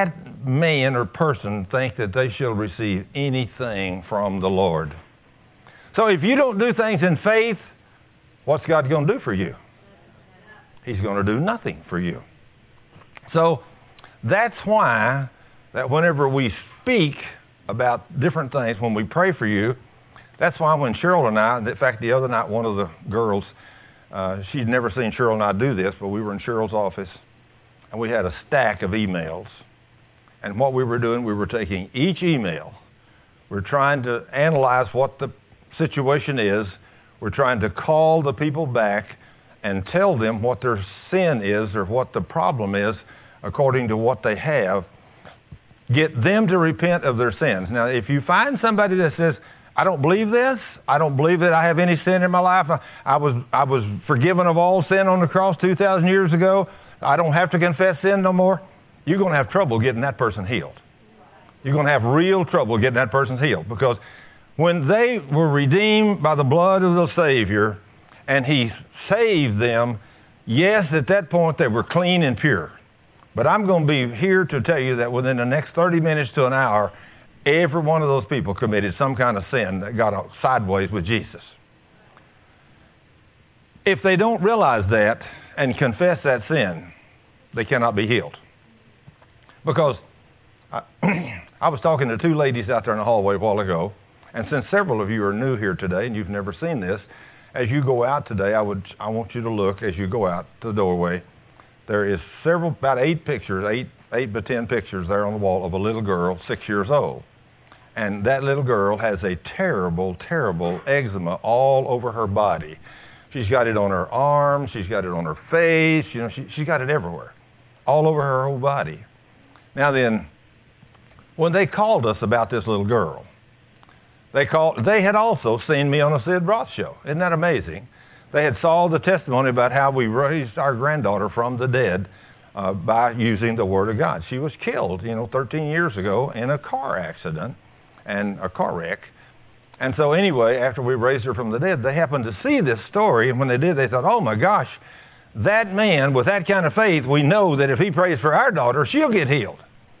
man or person think that they shall receive anything from the Lord. So if you don't do things in faith, what's God going to do for you? He's going to do nothing for you. So that's why that whenever we speak about different things, when we pray for you, that's why when Cheryl and I, in fact, the other night, one of the girls, uh, she'd never seen Cheryl and I do this, but we were in Cheryl's office, and we had a stack of emails. And what we were doing, we were taking each email. We're trying to analyze what the situation is. We're trying to call the people back and tell them what their sin is or what the problem is according to what they have. Get them to repent of their sins. Now, if you find somebody that says, I don't believe this, I don't believe that I have any sin in my life, I, I was I was forgiven of all sin on the cross two thousand years ago, I don't have to confess sin no more, you're going to have trouble getting that person healed. You're going to have real trouble getting that person healed, because when they were redeemed by the blood of the Savior and He saved them, yes, at that point they were clean and pure. But I'm going to be here to tell you that within the next thirty minutes to an hour, every one of those people committed some kind of sin that got sideways with Jesus. If they don't realize that and confess that sin, they cannot be healed. Because I, I was talking to two ladies out there in the hallway a while ago, and since several of you are new here today and you've never seen this, as you go out today, I would I want you to look as you go out to the doorway. There is several, about eight pictures, eight, eight by ten pictures there on the wall of a little girl, six years old. And that little girl has a terrible, terrible eczema all over her body. She's got it on her arms, she's got it on her face, you know, she, she's got it everywhere, all over her whole body. Now then, when they called us about this little girl, they called, they had also seen me on a Sid Roth show. Isn't that amazing? They had saw the testimony about how we raised our granddaughter from the dead uh, by using the Word of God. She was killed, you know, thirteen years ago in a car accident and a car wreck. And so anyway, after we raised her from the dead, they happened to see this story, and when they did, they thought, oh my gosh, that man with that kind of faith, we know that if he prays for our daughter, she'll get healed.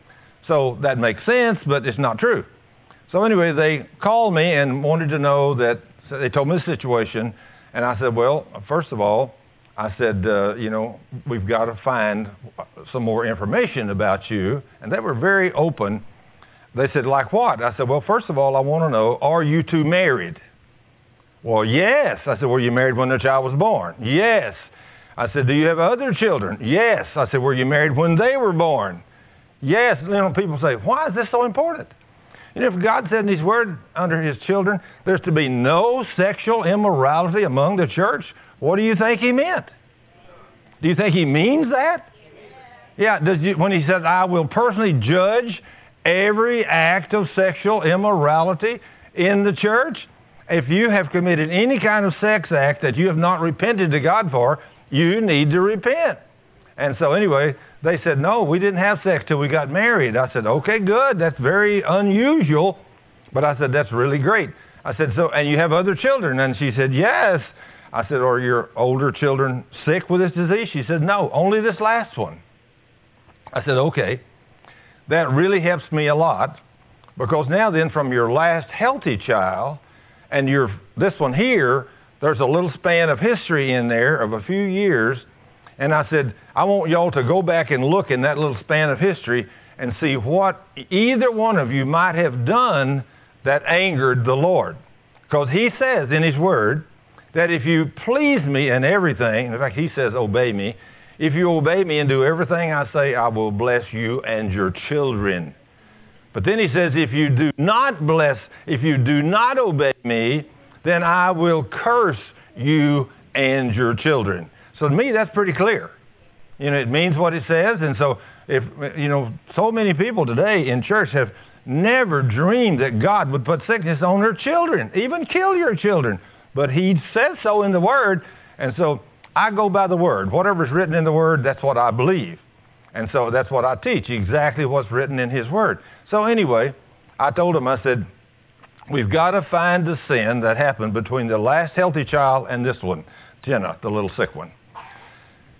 So that makes sense, but it's not true. So anyway, they called me and wanted to know that, so they told me the situation, and I said, well, first of all, I said, uh, you know, we've got to find some more information about you. And they were very open. They said, like what? I said, well, first of all, I want to know, are you two married? Well, yes. I said, were you married when the child was born? Yes. I said, do you have other children? Yes. I said, were you married when they were born? Yes. You know, people say, why is this so important? You know, if God said in His Word under His children, there's to be no sexual immorality among the church, what do you think He meant? Do you think He means that? Yeah, does you, when He said, I will personally judge every act of sexual immorality in the church, if you have committed any kind of sex act that you have not repented to God for, you need to repent. And so anyway, they said, no, we didn't have sex till we got married. I said, okay, good. That's very unusual. But I said, that's really great. I said, so, and you have other children? And she said, yes. I said, are your older children sick with this disease? She said, no, only this last one. I said, okay. That really helps me a lot, because now then from your last healthy child and your this one here, there's a little span of history in there of a few years. And I said, I want y'all to go back and look in that little span of history and see what either one of you might have done that angered the Lord. Because He says in His Word that if you please me in everything, in fact, He says, obey me. If you obey me and do everything I say, I will bless you and your children. But then He says, if you do not bless, if you do not obey me, then I will curse you and your children. So to me, that's pretty clear. You know, it means what it says. And so if, you know, so many people today in church have never dreamed that God would put sickness on their children, even kill your children. But He says so in the Word. And so I go by the Word. Whatever's written in the Word, that's what I believe. And so that's what I teach, exactly what's written in His Word. So anyway, I told them, I said, we've got to find the sin that happened between the last healthy child and this one, Jenna, the little sick one.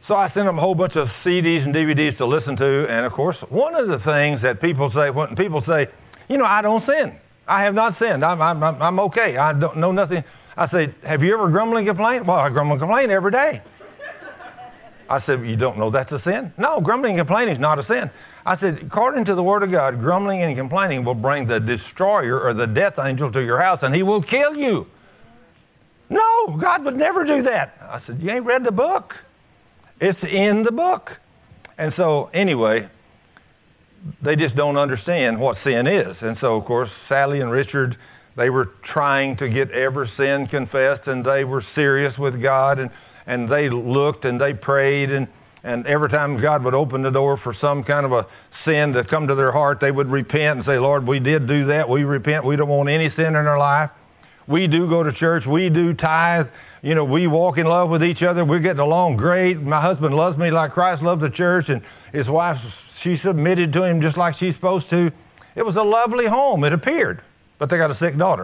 So I sent them a whole bunch of C Ds and D V Ds to listen to. And, of course, one of the things that people say, when people say, you know, I don't sin. I have not sinned. I'm, I'm, I'm okay. I don't know nothing. I say, have you ever grumbled and complained? Well, I grumble and complain every day. I said, you don't know that's a sin? No, grumbling and complaining is not a sin. I said, according to the Word of God, grumbling and complaining will bring the destroyer or the death angel to your house, and he will kill you. No, God would never do that. I said, you ain't read the book. It's in the book. And so, anyway, they just don't understand what sin is. And so, of course, Sally and Richard, they were trying to get every sin confessed, and they were serious with God, and And they looked and they prayed, and, and every time God would open the door for some kind of a sin to come to their heart, they would repent and say, Lord, we did do that. We repent. We don't want any sin in our life. We do go to church. We do tithe. You know, we walk in love with each other. We're getting along great. My husband loves me like Christ loved the church, and his wife, she submitted to him just like she's supposed to. It was a lovely home, it appeared, but they got a sick daughter.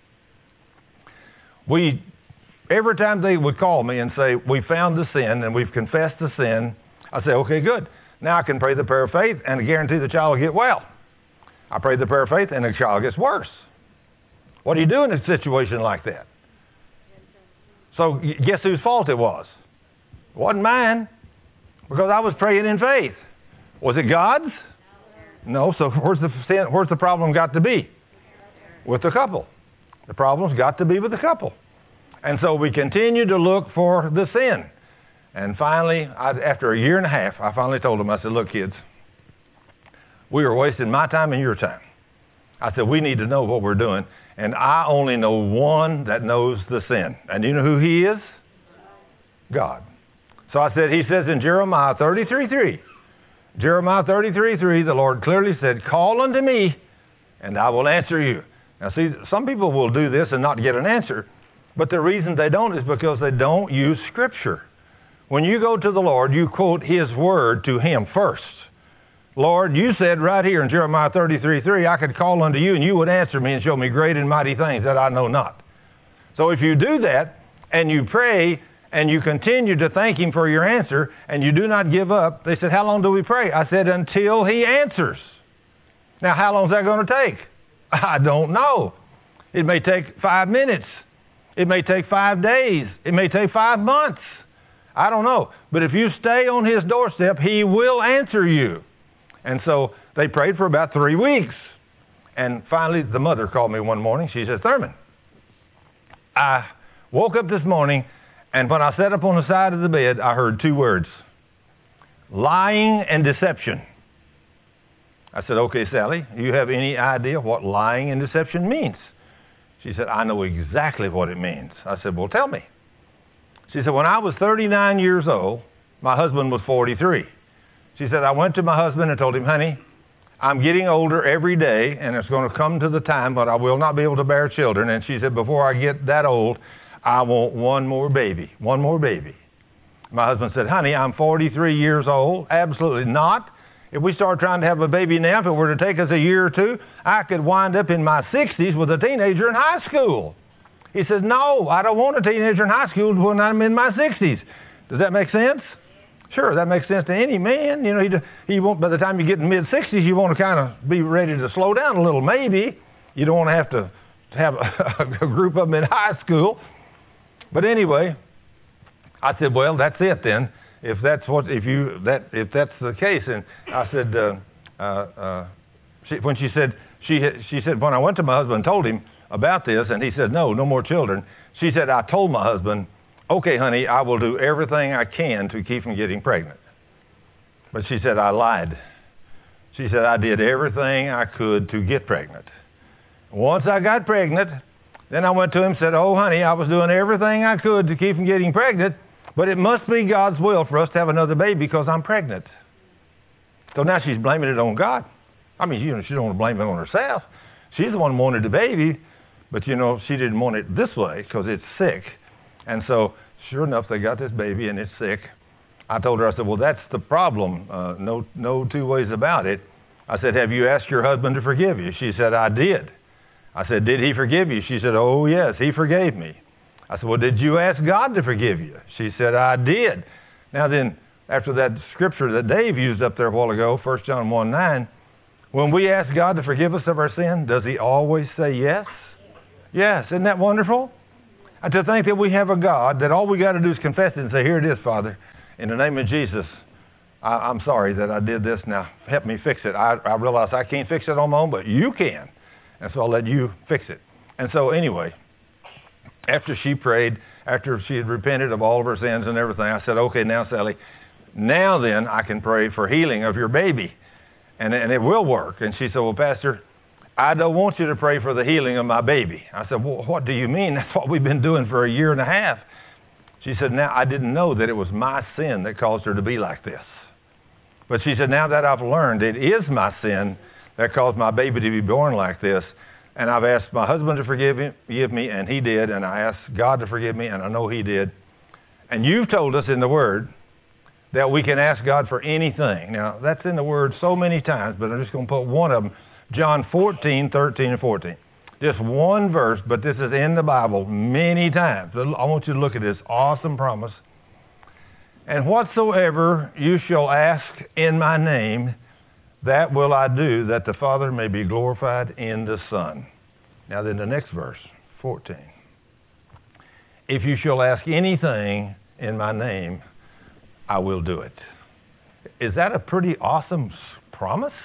We... Every time they would call me and say, we found the sin and we've confessed the sin, I say, okay, good. Now I can pray the prayer of faith and I guarantee the child will get well. I pray the prayer of faith and the child gets worse. What do you do in a situation like that? So guess whose fault it was? It wasn't mine, because I was praying in faith. Was it God's? No. So where's the sin, where's the problem got to be? With the couple. The problem's got to be with the couple. And so we continued to look for the sin. And finally, I, after a year and a half, I finally told them, I said, look, kids, we are wasting my time and your time. I said, we need to know what we're doing. And I only know one that knows the sin. And you know who he is? God. So I said, he says in Jeremiah thirty-three three, Jeremiah thirty-three three, the Lord clearly said, call unto me, and I will answer you. Now see, some people will do this and not get an answer. But the reason they don't is because they don't use Scripture. When you go to the Lord, you quote His Word to Him first. Lord, you said right here in Jeremiah thirty-three three, I could call unto you and you would answer me and show me great and mighty things that I know not. So if you do that and you pray and you continue to thank Him for your answer and you do not give up, they said, how long do we pray? I said, until He answers. Now, how long is that going to take? I don't know. It may take five minutes. It may take five days. It may take five months. I don't know. But if you stay on His doorstep, He will answer you. And so they prayed for about three weeks. And finally, the mother called me one morning. She said, Thurman, I woke up this morning, and when I sat up on the side of the bed, I heard two words, lying and deception. I said, okay, Sally, do you have any idea what lying and deception means? She said, I know exactly what it means. I said, well, tell me. She said, when I was thirty-nine years old, my husband was forty-three. She said, I went to my husband and told him, honey, I'm getting older every day, and it's going to come to the time when I will not be able to bear children. And she said, before I get that old, I want one more baby, one more baby. My husband said, honey, I'm forty-three years old. Absolutely not. If we start trying to have a baby now, if it were to take us a year or two, I could wind up in my sixties with a teenager in high school. He says, no, I don't want a teenager in high school when I'm in my sixties. Does that make sense? Sure, that makes sense to any man. You know, he, he won't, by the time you get in mid-sixties, you want to kind of be ready to slow down a little, maybe. You don't want to have to have a, a group of them in high school. But anyway, I said, well, that's it then. If that's what, if you, that, if that's the case, and I said, uh, uh, uh, she, when she said, she, she said, when I went to my husband and told him about this, and he said, no, no more children. She said, I told my husband, okay, honey, I will do everything I can to keep from getting pregnant. But she said, I lied. She said, I did everything I could to get pregnant. Once I got pregnant, then I went to him and said, oh, honey, I was doing everything I could to keep from getting pregnant. But it must be God's will for us to have another baby because I'm pregnant. So now she's blaming it on God. I mean, you know, she don't want to blame it on herself. She's the one who wanted the baby, but, you know, she didn't want it this way because it's sick. And so, sure enough, they got this baby and it's sick. I told her, I said, well, that's the problem. Uh, no, no two ways about it. I said, have you asked your husband to forgive you? She said, I did. I said, did he forgive you? She said, oh, yes, he forgave me. I said, well, did you ask God to forgive you? She said, I did. Now then, after that scripture that Dave used up there a while ago, First John one nine, when we ask God to forgive us of our sin, does he always say yes? Yes. Isn't that wonderful? And to think that we have a God that all we got to do is confess it and say, here it is, Father. In the name of Jesus, I, I'm sorry that I did this. Now, help me fix it. I, I realize I can't fix it on my own, but you can. And so I'll let you fix it. And so anyway, after she prayed, after she had repented of all of her sins and everything, I said, okay, now, Sally, now then I can pray for healing of your baby. And, and it will work. And she said, well, Pastor, I don't want you to pray for the healing of my baby. I said, well, what do you mean? That's what we've been doing for a year and a half. She said, now, I didn't know that it was my sin that caused her to be like this. But she said, now that I've learned it is my sin that caused my baby to be born like this, and I've asked my husband to forgive me, forgive me, and he did, and I asked God to forgive me, and I know he did. And you've told us in the Word that we can ask God for anything. Now, that's in the Word so many times, but I'm just going to put one of them, John fourteen, thirteen, and fourteen. Just one verse, but this is in the Bible many times. I want you to look at this awesome promise. And whatsoever you shall ask in my name, that will I do, that the Father may be glorified in the Son. Now then the next verse, fourteen. If you shall ask anything in my name, I will do it. Is that a pretty awesome promise?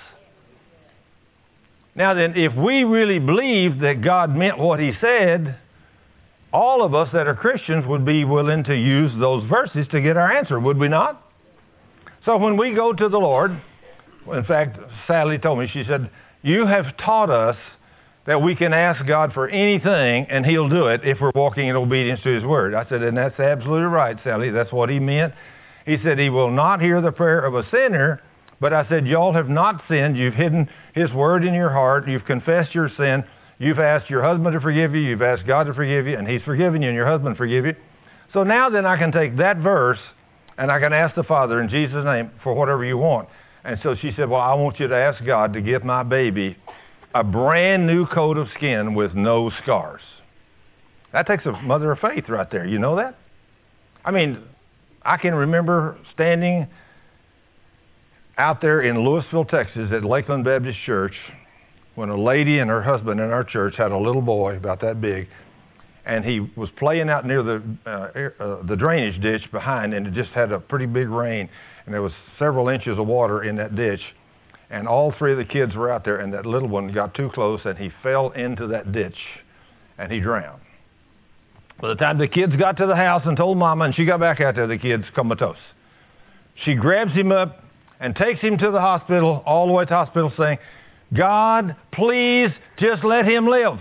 Now then, if we really believe that God meant what he said, all of us that are Christians would be willing to use those verses to get our answer, would we not? So when we go to the Lord, in fact, Sally told me, she said, you have taught us that we can ask God for anything and he'll do it if we're walking in obedience to his word. I said, and that's absolutely right, Sally. That's what he meant. He said, he will not hear the prayer of a sinner. But I said, y'all have not sinned. You've hidden his word in your heart. You've confessed your sin. You've asked your husband to forgive you. You've asked God to forgive you, and he's forgiven you, and your husband forgive you. So now then I can take that verse, and I can ask the Father in Jesus' name for whatever you want. And so she said, well, I want you to ask God to give my baby a brand new coat of skin with no scars. That takes a mother of faith right there. You know that? I mean, I can remember standing out there in Louisville, Texas at Lakeland Baptist Church when a lady and her husband in our church had a little boy about that big, and he was playing out near the uh, air, uh, the drainage ditch behind, and it just had a pretty big rain, and there was several inches of water in that ditch, and all three of the kids were out there, and that little one got too close, and he fell into that ditch, and he drowned. By the time the kids got to the house and told Mama, and she got back out there, the kid's comatose. She grabs him up and takes him to the hospital, all the way to the hospital, saying, God, please just let him live.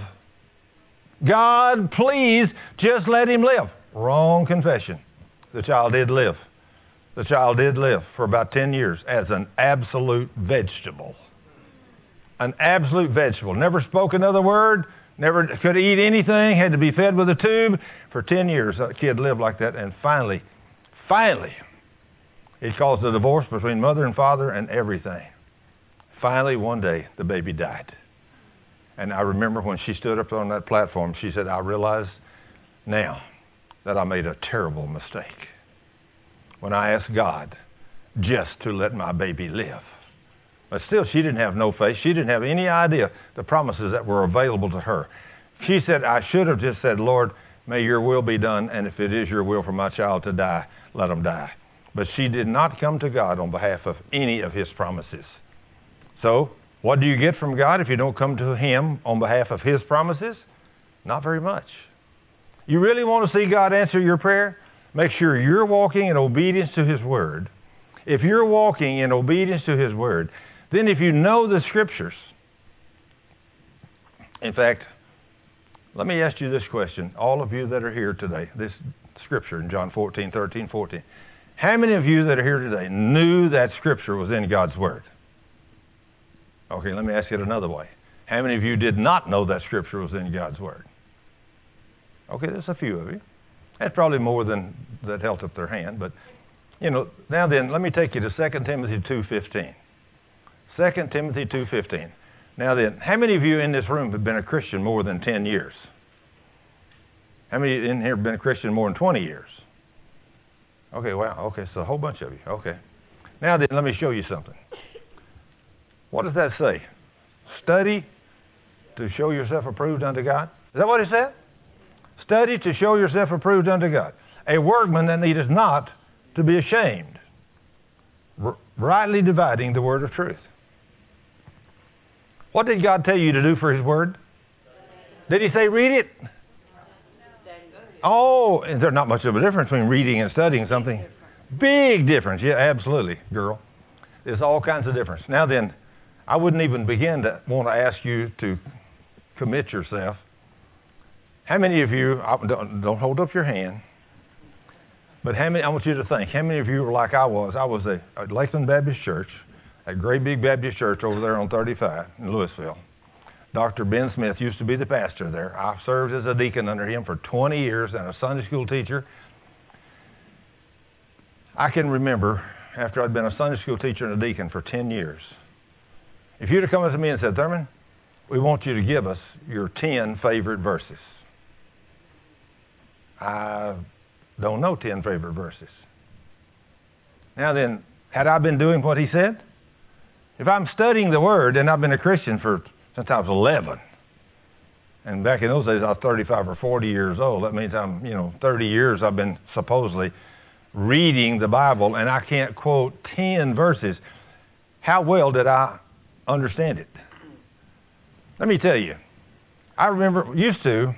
God, please just let him live. Wrong confession. The child did live. The child did live for about ten years as an absolute vegetable. An absolute vegetable. Never spoke another word, never could eat anything, had to be fed with a tube. For ten years, that kid lived like that, and finally, finally, it caused a divorce between mother and father and everything. Finally, one day, the baby died. And I remember when she stood up on that platform, she said, I realize now that I made a terrible mistake when I asked God just to let my baby live. But still, she didn't have no faith. She didn't have any idea the promises that were available to her. She said, I should have just said, Lord, may your will be done, and if it is your will for my child to die, let him die. But she did not come to God on behalf of any of his promises. So, what do you get from God if you don't come to him on behalf of his promises? Not very much. You really want to see God answer your prayer? Make sure you're walking in obedience to his word. If you're walking in obedience to his word, then if you know the scriptures, in fact, let me ask you this question, all of you that are here today, this scripture in John fourteen, thirteen, fourteen. How many of you that are here today knew that scripture was in God's word? Okay, let me ask it another way. How many of you did not know that scripture was in God's word? Okay, there's a few of you. That's probably more than that held up their hand. But, you know, now then, let me take you to Second Timothy two fifteen. Second Timothy two fifteen. Now then, how many of you in this room have been a Christian more than ten years? How many in here have been a Christian more than twenty years? Okay, wow. Okay, so a whole bunch of you. Okay. Now then, let me show you something. What does that say? Study to show yourself approved unto God. Is that what it said? Study to show yourself approved unto God. A workman that needeth not to be ashamed, r- rightly dividing the word of truth. What did God tell you to do for His word? Did He say read it? Oh, is there not much of a difference between reading and studying something? Big difference. Yeah, absolutely, girl. There's all kinds of difference. Now then, I wouldn't even begin to want to ask you to commit yourself. How many of you, don't, don't hold up your hand, but how many, I want you to think, how many of you were like I was? I was a, at Lakeland Baptist Church, a great big Baptist church over there on thirty-five in Louisville. Doctor Ben Smith used to be the pastor there. I served as a deacon under him for twenty years and a Sunday school teacher. I can remember after I'd been a Sunday school teacher and a deacon for ten years, if you'd have come up to me and said, Thurman, we want you to give us your ten favorite verses. I don't know ten favorite verses. Now then, had I been doing what he said? If I'm studying the Word, and I've been a Christian for since I was eleven, and back in those days I was thirty-five or forty years old, that means I'm, you know, thirty years I've been supposedly reading the Bible, and I can't quote ten verses. How well did I understand it? Let me tell you, I remember, used to,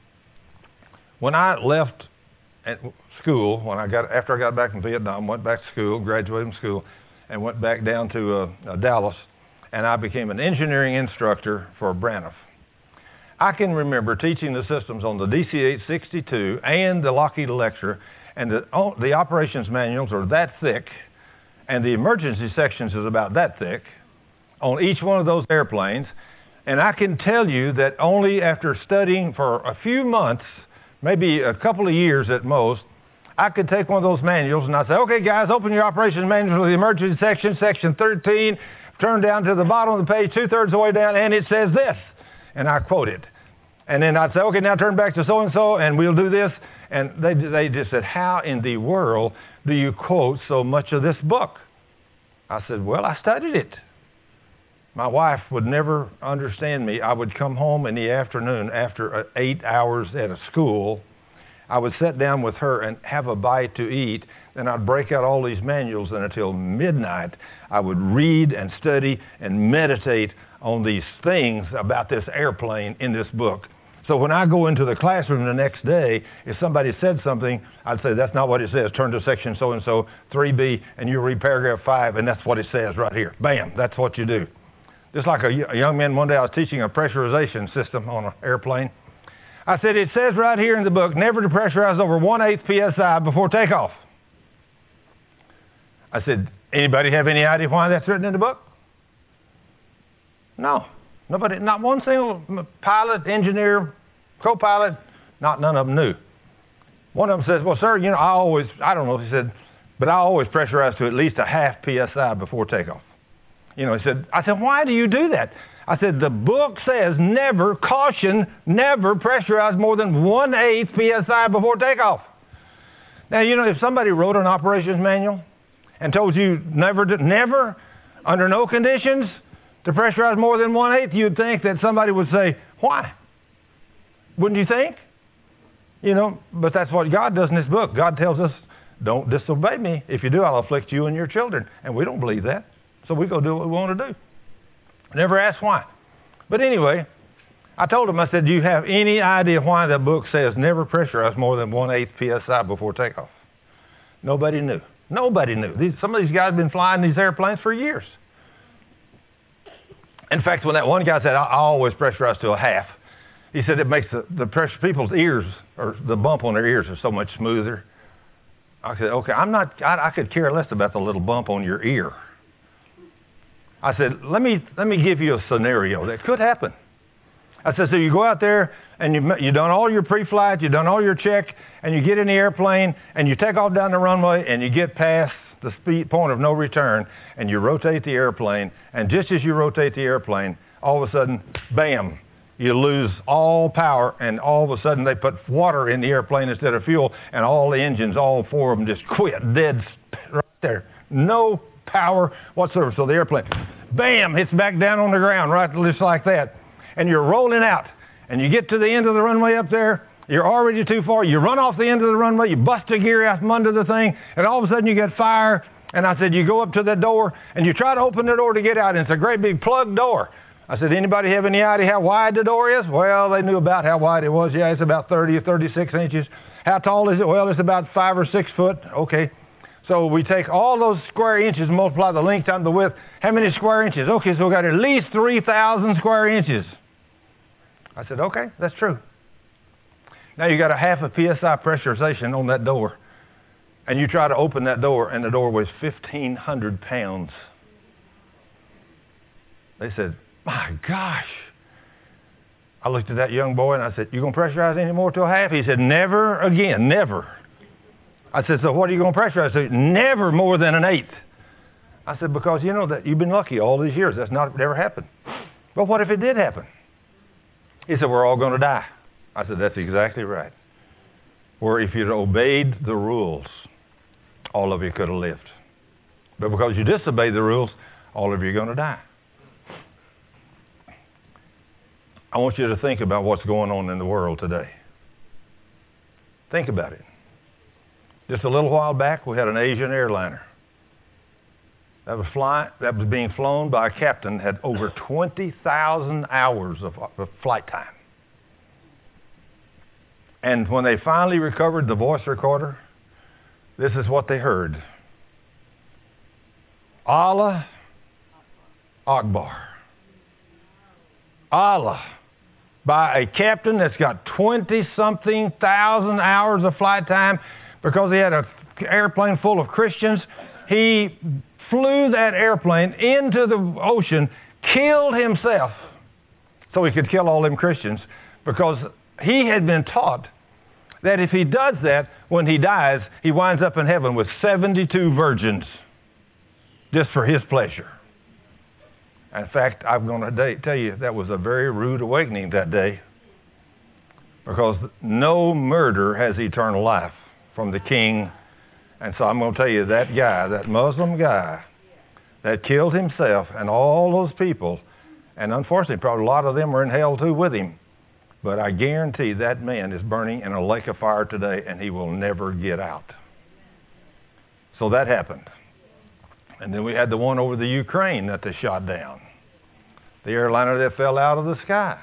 when I left at school, when I got after I got back from Vietnam, went back to school, graduated from school, and went back down to uh, uh, Dallas, and I became an engineering instructor for Braniff. I can remember teaching the systems on the D C eight sixty-two and the Lockheed Electra, and the, oh, the operations manuals are that thick, and the emergency sections is about that thick on each one of those airplanes. And I can tell you that only after studying for a few months, maybe a couple of years at most, I could take one of those manuals and I'd say, okay guys, open your operations manual to the emergency section, section thirteen, turn down to the bottom of the page, two-thirds of the way down, and it says this. And I quote it. And then I'd say, okay, now turn back to so-and-so, and we'll do this. And they, they just said, how in the world do you quote so much of this book? I said, well, I studied it. My wife would never understand me. I would come home in the afternoon after eight hours at a school. I would sit down with her and have a bite to eat. Then I'd break out all these manuals, and until midnight, I would read and study and meditate on these things about this airplane in this book. So when I go into the classroom the next day, if somebody said something, I'd say, that's not what it says. Turn to section so-and-so, three B, and you read paragraph five, and that's what it says right here. Bam, that's what you do. Just like a, a young man, one day I was teaching a pressurization system on an airplane. I said, it says right here in the book, never to pressurize over one-eighth P S I before takeoff. I said, anybody have any idea why that's written in the book? No. Nobody, not one single pilot, engineer, co-pilot, not none of them knew. One of them says, well, sir, you know, I always, I don't know, he said, but I always pressurize to at least a half P S I before takeoff. You know, he said, I said, why do you do that? I said, the book says never, caution, never pressurize more than one-eighth P S I before takeoff. Now, you know, if somebody wrote an operations manual and told you never, to, never, under no conditions, to pressurize more than one-eighth, you'd think that somebody would say, why? Wouldn't you think? You know, but that's what God does in His book. God tells us, don't disobey me. If you do, I'll afflict you and your children. And we don't believe that. So we go do what we want to do. Never ask why. But anyway, I told him, I said, do you have any idea why the book says never pressurize more than one-eighth P S I before takeoff? Nobody knew. Nobody knew. These, some of these guys have been flying these airplanes for years. In fact, when that one guy said, I, I always pressurize to a half, he said it makes the, the pressure, people's ears, or the bump on their ears is so much smoother. I said, okay, I'm not, I, I could care less about the little bump on your ear. I said, let me let me give you a scenario that could happen. I said, so you go out there and you you've done all your pre-flight, you've done all your check, and you get in the airplane and you take off down the runway and you get past the speed point of no return and you rotate the airplane, and just as you rotate the airplane, all of a sudden, bam, you lose all power, and all of a sudden they put water in the airplane instead of fuel, and all the engines, all four of them just quit, dead right there. No power whatsoever. So the airplane, bam, hits back down on the ground, right, just like that. And you're rolling out, and you get to the end of the runway up there, you're already too far, you run off the end of the runway, you bust a gear out from under the thing, and all of a sudden you get fire, and I said, you go up to that door, and you try to open the door to get out, and it's a great big plug door. I said, anybody have any idea how wide the door is? Well, they knew about how wide it was. Yeah, it's about thirty or thirty-six inches. How tall is it? Well, it's about five or six foot. Okay. So we take all those square inches and multiply the length times the width. How many square inches? Okay, so we got at least three thousand square inches. I said, okay, that's true. Now you got a half a P S I pressurization on that door. And you try to open that door, and the door weighs fifteen hundred pounds. They said, my gosh. I looked at that young boy and I said, you going to pressurize any more to a half? He said, never again, never. I said, so what are you going to pressurize to? Never more than an eighth. I said, because you know that you've been lucky all these years. That's not never happened. But what if it did happen? He said, we're all going to die. I said, that's exactly right. Where if you'd obeyed the rules, all of you could have lived. But because you disobeyed the rules, all of you are going to die. I want you to think about what's going on in the world today. Think about it. Just a little while back, we had an Asian airliner that was flying, that was being flown by a captain, had over twenty thousand hours of, of flight time. And when they finally recovered the voice recorder, this is what they heard. Allah Akbar. Allah. By a captain that's got twenty-something thousand hours of flight time because he had an airplane full of Christians. He flew that airplane into the ocean, killed himself so he could kill all them Christians because he had been taught that if he does that, when he dies, he winds up in heaven with seventy-two virgins just for his pleasure. In fact, I'm going to tell you that was a very rude awakening that day because no murder has eternal life from the king. And so I'm going to tell you that guy, that Muslim guy that killed himself and all those people, and unfortunately probably a lot of them are in hell too with him, but I guarantee that man is burning in a lake of fire today and he will never get out. So that happened. And then we had the one over the Ukraine that they shot down. The airliner that fell out of the sky.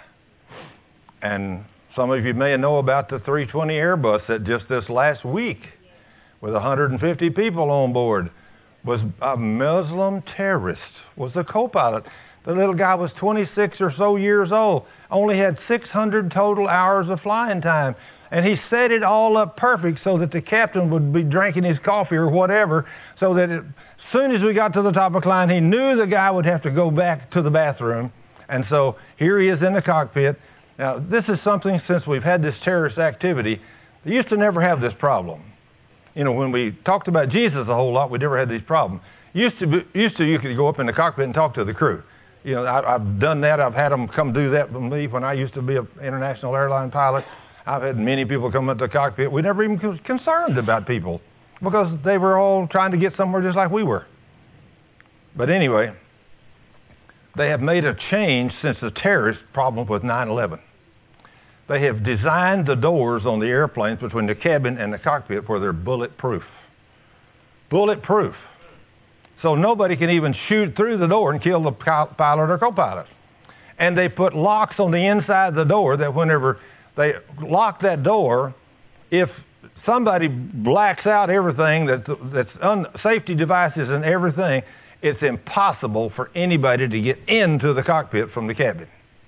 And some of you may know about the three twenty Airbus that just this last week, with one hundred fifty people on board, was a Muslim terrorist, was the co-pilot. The little guy was twenty-six or so years old, only had six hundred total hours of flying time. And he set it all up perfect so that the captain would be drinking his coffee or whatever, so that it, as soon as we got to the top of the climb, he knew the guy would have to go back to the bathroom. And so here he is in the cockpit. Now, this is something, since we've had this terrorist activity, they used to never have this problem. You know, when we talked about Jesus a whole lot, we never had these problems. Used to, be, used to you could go up in the cockpit and talk to the crew. You know, I, I've done that. I've had them come do that with me when I used to be an international airline pilot. I've had many people come into the cockpit. We never even was concerned about people because they were all trying to get somewhere just like we were. But anyway, they have made a change since the terrorist problem with nine eleven. They have designed the doors on the airplanes between the cabin and the cockpit where they're bulletproof. Bulletproof. So nobody can even shoot through the door and kill the pilot or co-pilot. And they put locks on the inside of the door that whenever they lock that door, if somebody blacks out everything, that, that's un, safety devices and everything, it's impossible for anybody to get into the cockpit from the cabin.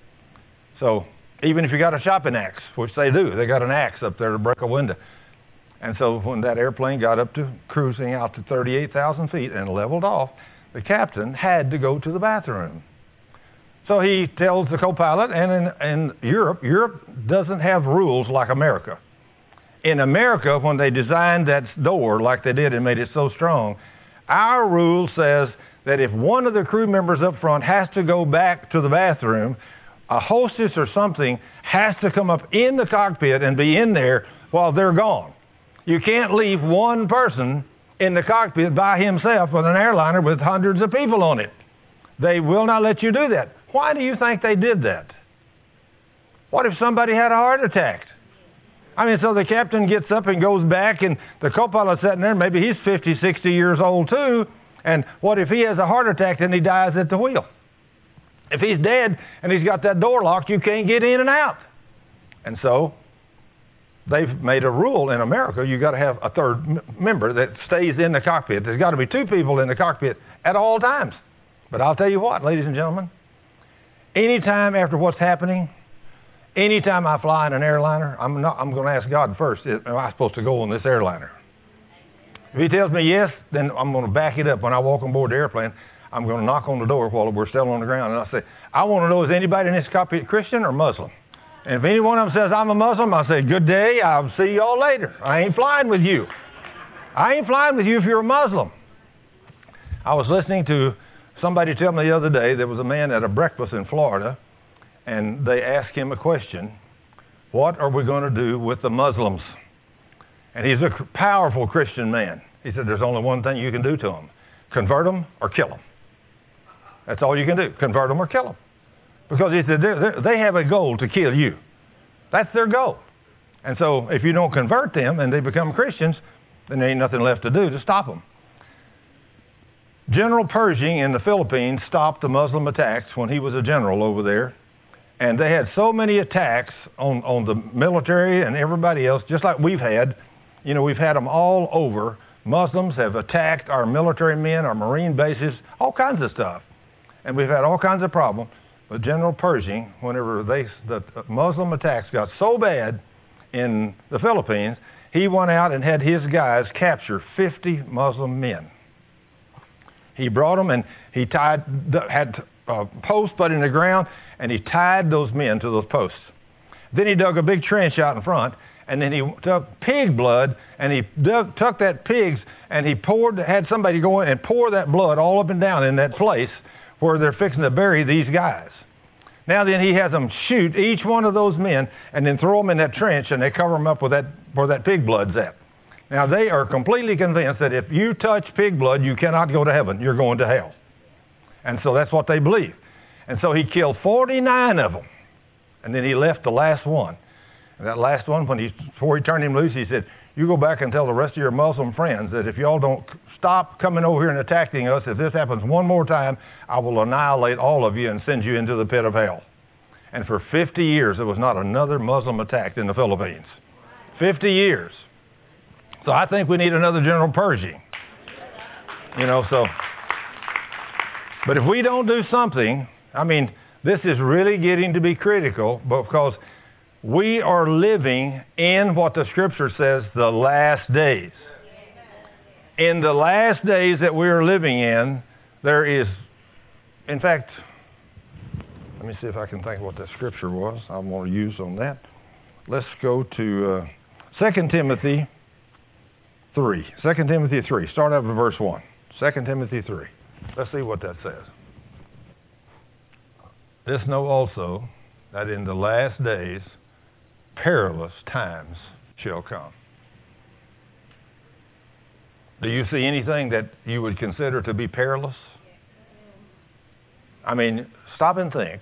So even if you got a shopping axe, which they do, they got an axe up there to break a window. And so when that airplane got up to cruising out to thirty-eight thousand feet and leveled off, the captain had to go to the bathroom. So he tells the co-pilot, and in, in Europe, Europe doesn't have rules like America. In America, when they designed that door like they did and made it so strong, our rule says that if one of the crew members up front has to go back to the bathroom, a hostess or something has to come up in the cockpit and be in there while they're gone. You can't leave one person in the cockpit by himself with an airliner with hundreds of people on it. They will not let you do that. Why do you think they did that? What if somebody had a heart attack? I mean, so the captain gets up and goes back, and the co-pilot's sitting there, maybe he's fifty, sixty years old too, and what if he has a heart attack and he dies at the wheel? If he's dead and he's got that door locked, you can't get in and out. And so they've made a rule in America, you've got to have a third m- member that stays in the cockpit. There's got to be two people in the cockpit at all times. But I'll tell you what, ladies and gentlemen, anytime after what's happening, anytime I fly in an airliner, I'm not, I'm going to ask God first, am I supposed to go on this airliner? If he tells me yes, then I'm going to back it up. When I walk on board the airplane, I'm going to knock on the door while we're still on the ground, and I'll say, I want to know, is anybody in this cockpit Christian or Muslim? And if any one of them says, I'm a Muslim, I'll say, good day, I'll see y'all later. I ain't flying with you. I ain't flying with you if you're a Muslim. I was listening to somebody tell me the other day, there was a man at a breakfast in Florida, and they asked him a question, what are we going to do with the Muslims? And he's a powerful Christian man. He said, there's only one thing you can do to them. Convert them or kill them. That's all you can do. Convert them or kill them. Because he said they have a goal to kill you. That's their goal. And so if you don't convert them and they become Christians, then there ain't nothing left to do to stop them. General Pershing in the Philippines stopped the Muslim attacks when he was a general over there. And they had so many attacks on, on the military and everybody else, just like we've had. You know, we've had them all over. Muslims have attacked our military men, our Marine bases, all kinds of stuff. And we've had all kinds of problems. But General Pershing, whenever they, the Muslim attacks got so bad in the Philippines, he went out and had his guys capture fifty Muslim men. He brought them and he tied, had a post put in the ground, and he tied those men to those posts. Then he dug a big trench out in front, and then he took pig blood, and he dug, took that pigs, and he poured, had somebody go in and pour that blood all up and down in that place where they're fixing to bury these guys. Now then he has them shoot each one of those men and then throw them in that trench, and they cover them up with that where that pig blood's at. Now they are completely convinced that if you touch pig blood, you cannot go to heaven. You're going to hell. And so that's what they believe. And so he killed forty-nine of them, and then he left the last one. And that last one, when he, before he turned him loose, he said, you go back and tell the rest of your Muslim friends that if y'all don't stop coming over here and attacking us, if this happens one more time, I will annihilate all of you and send you into the pit of hell. And for fifty years, there was not another Muslim attacked in the Philippines. fifty years. So I think we need another General Pershing. You know, so. But if we don't do something, I mean, this is really getting to be critical because we are living in what the Scripture says, the last days. In the last days that we are living in, there is, in fact, let me see if I can think of what that Scripture was I want to use on that. Let's go to uh, Second Timothy three. Second Timothy three. Start out with verse one. Second Timothy three. Let's see what that says. This know also that in the last days perilous times shall come. Do you see anything that you would consider to be perilous? I mean, stop and think.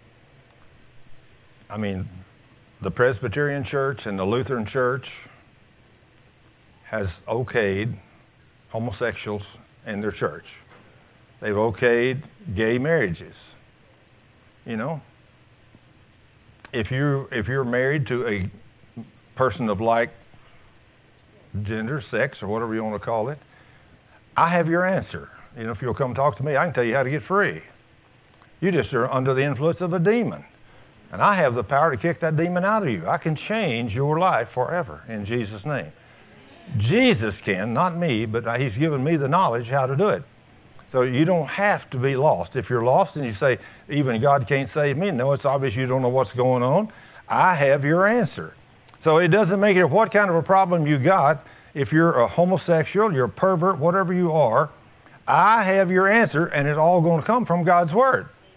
I mean, the Presbyterian Church and the Lutheran Church has okayed homosexuals in their church. They've okayed gay marriages. You know, if you if you're married to a person of like gender, sex, or whatever you want to call it, I have your answer. You know, if you'll come talk to me, I can tell you how to get free. You just are under the influence of a demon, and I have the power to kick that demon out of you. I can change your life forever in Jesus' name. Jesus can, not me, but He's given me the knowledge how to do it. So you don't have to be lost. If you're lost and you say, even God can't save me, no, it's obvious you don't know what's going on. I have your answer. So it doesn't make it what kind of a problem you got. If you're a homosexual, you're a pervert, whatever you are, I have your answer, and it's all going to come from God's Word.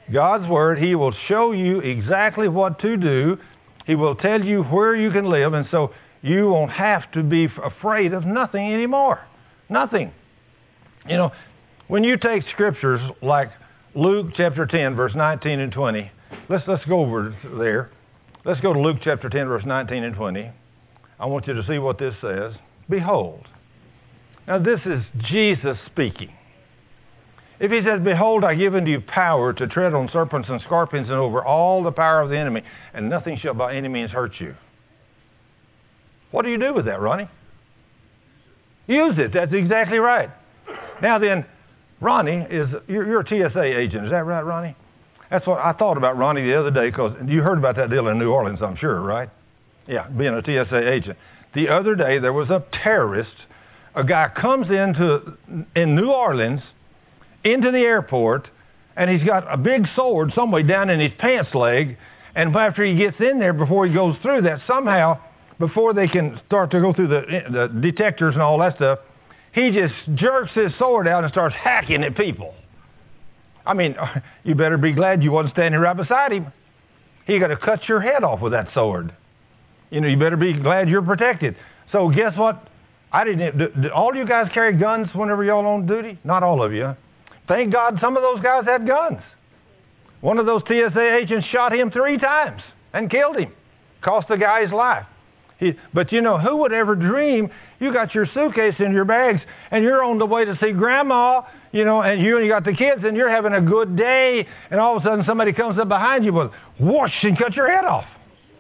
God's Word. He will show you exactly what to do. He will tell you where you can live, and so you won't have to be afraid of nothing anymore. Nothing. You know, when you take scriptures like Luke chapter ten, verse nineteen and twenty, let's, let's go over there. Let's go to Luke chapter ten, verse nineteen and twenty. I want you to see what this says. Behold. Now this is Jesus speaking. If he says, behold, I give unto you power to tread on serpents and scorpions and over all the power of the enemy, and nothing shall by any means hurt you. What do you do with that, Ronnie? Use it. That's exactly right. Now then, Ronnie is, you're, you're a T S A agent. Is that right, Ronnie? That's what I thought about Ronnie the other day, because you heard about that deal in New Orleans, I'm sure, right? Yeah, being a T S A agent. The other day, there was a terrorist. A guy comes into, in New Orleans, into the airport, and he's got a big sword somewhere down in his pants leg, and after he gets in there, before he goes through that, somehow, before they can start to go through the, the detectors and all that stuff, he just jerks his sword out and starts hacking at people. I mean, you better be glad you wasn't standing right beside him. He got to cut your head off with that sword. You know, you better be glad you're protected. So guess what? I didn't. Did, did all you guys carry guns whenever y'all on duty? Not all of you. Thank God some of those guys had guns. One of those T S A agents shot him three times and killed him. Cost the guy his life. He, but you know, who would ever dream you got your suitcase in your bags and you're on the way to see grandma, you know, and you and you got the kids and you're having a good day, and all of a sudden somebody comes up behind you with whoosh and cut your head off.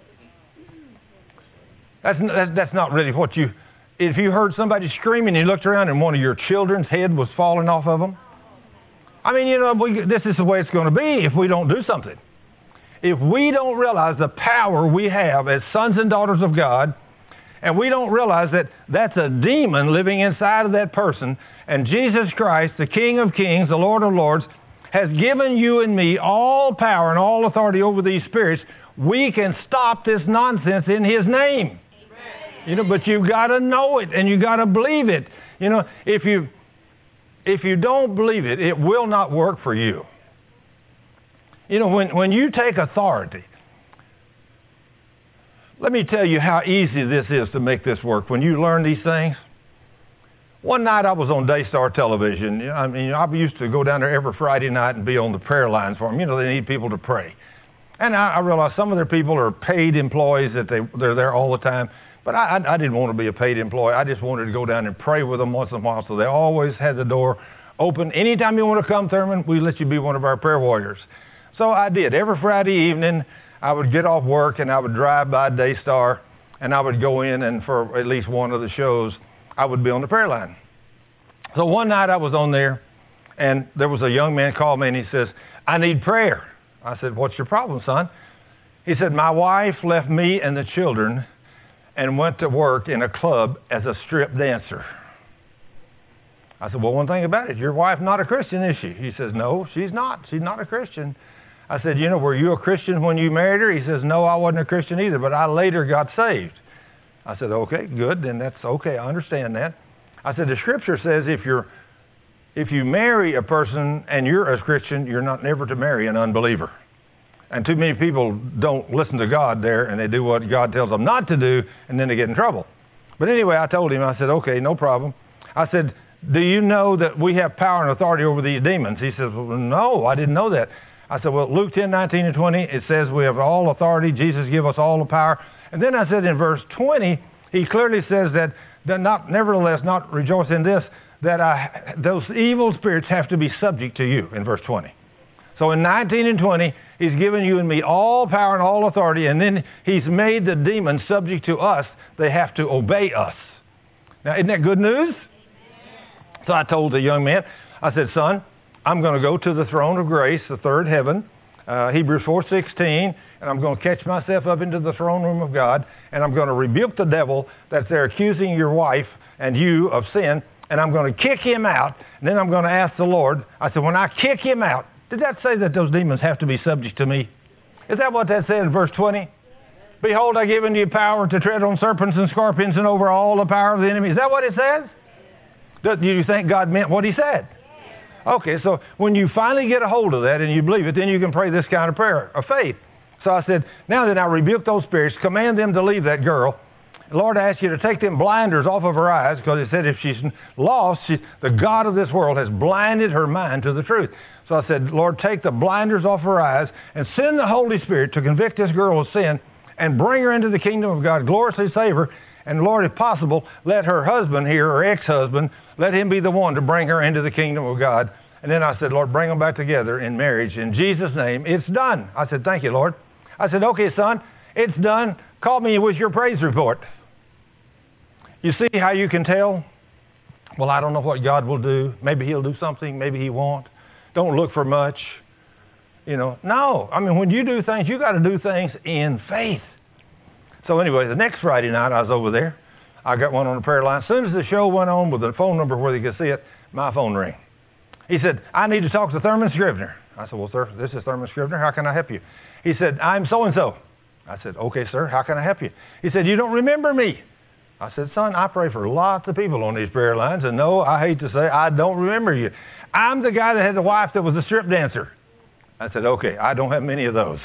That's, that's, that's not really what you, if you heard somebody screaming and you looked around and one of your children's head was falling off of them. I mean, you know, we, this is the way it's going to be if we don't do something. If we don't realize the power we have as sons and daughters of God, and we don't realize that that's a demon living inside of that person, and Jesus Christ, the King of Kings, the Lord of Lords, has given you and me all power and all authority over these spirits, we can stop this nonsense in His name. Amen. You know, but you've got to know it, and you've got to believe it. You know, if you... If you don't believe it, it will not work for you. You know, when, when you take authority, let me tell you how easy this is to make this work. When you learn these things, one night I was on Daystar Television. I mean, I used to go down there every Friday night and be on the prayer lines for them. You know, they need people to pray. And I, I realized some of their people are paid employees, that they, they're there all the time. But I, I, I didn't want to be a paid employee. I just wanted to go down and pray with them once in a while. So they always had the door open. Anytime you want to come, Thurman, we let you be one of our prayer warriors. So I did. Every Friday evening, I would get off work and I would drive by Daystar, and I would go in, and for at least one of the shows, I would be on the prayer line. So one night I was on there, and there was a young man called me, and he says, I need prayer. I said, what's your problem, son? He said, my wife left me and the children and went to work in a club as a strip dancer. I said, well, one thing about it, your wife not a Christian, is she? He says, no, she's not. She's not a Christian. I said, you know, were you a Christian when you married her? He says, no, I wasn't a Christian either, but I later got saved. I said, okay, good, then that's okay, I understand that. I said, the scripture says if you're, if you marry a person and you're a Christian, you're not never to marry an unbeliever. And too many people don't listen to God there, and they do what God tells them not to do, and then they get in trouble. But anyway, I told him, I said, okay, no problem. I said, do you know that we have power and authority over these demons? He says, well, no, I didn't know that. I said, well, Luke ten, nineteen and twenty, it says we have all authority. Jesus gave us all the power. And then I said in verse twenty, he clearly says that, that not, nevertheless, not rejoice in this, that I, those evil spirits have to be subject to you, in verse twenty. So in nineteen and twenty, He's given you and me all power and all authority, and then He's made the demons subject to us. They have to obey us. Now, isn't that good news? So I told the young man, I said, son, I'm going to go to the throne of grace, the third heaven, uh, Hebrews four sixteen, and I'm going to catch myself up into the throne room of God, and I'm going to rebuke the devil that's there accusing your wife and you of sin, and I'm going to kick him out, and then I'm going to ask the Lord. I said, when I kick him out, did that say that those demons have to be subject to me? Is that what that said in verse twenty? Behold, I give unto you power to tread on serpents and scorpions and over all the power of the enemy. Is that what it says? Do you think God meant what He said? Okay, so when you finally get a hold of that and you believe it, then you can pray this kind of prayer of faith. So I said, now then I rebuke those spirits, command them to leave that girl. Lord, I ask you to take them blinders off of her eyes, because it said if she's lost, she, the God of this world has blinded her mind to the truth. So I said, Lord, take the blinders off her eyes and send the Holy Spirit to convict this girl of sin and bring her into the kingdom of God, gloriously save her. And Lord, if possible, let her husband here, or ex-husband, let him be the one to bring her into the kingdom of God. And then I said, Lord, bring them back together in marriage. In Jesus' name, it's done. I said, thank you, Lord. I said, okay, son, it's done. Call me with your praise report. You see how you can tell? Well, I don't know what God will do. Maybe he'll do something. Maybe he won't. Don't look for much. You know, no. I mean, when you do things, you got to do things in faith. So anyway, the next Friday night I was over there. I got one on the prayer line. As soon as the show went on with the phone number where they could see it, my phone rang. He said, I need to talk to Thurman Scrivener. I said, well, sir, this is Thurman Scrivener. How can I help you? He said, I'm so-and-so. I said, okay, sir, how can I help you? He said, you don't remember me. I said, son, I pray for lots of people on these prayer lines, and no, I hate to say, I don't remember you. I'm the guy that had the wife that was a strip dancer. I said, okay, I don't have many of those.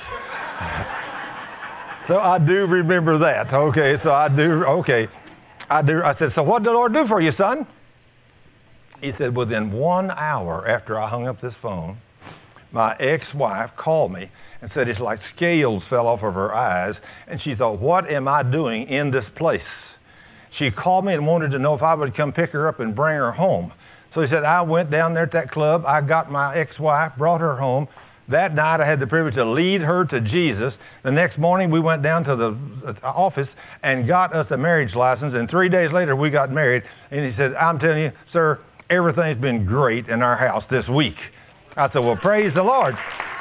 So I do remember that. Okay, so I do, okay. I do. I said, so what did the Lord do for you, son? He said, within one hour after I hung up this phone, my ex-wife called me and said it's like scales fell off of her eyes, and she thought, what am I doing in this place? She called me and wanted to know if I would come pick her up and bring her home. So he said, I went down there at that club. I got my ex-wife, brought her home. That night I had the privilege to lead her to Jesus. The next morning we went down to the office and got us a marriage license, and three days later we got married. And he said, I'm telling you, sir, everything's been great in our house this week. I said, well, praise the Lord.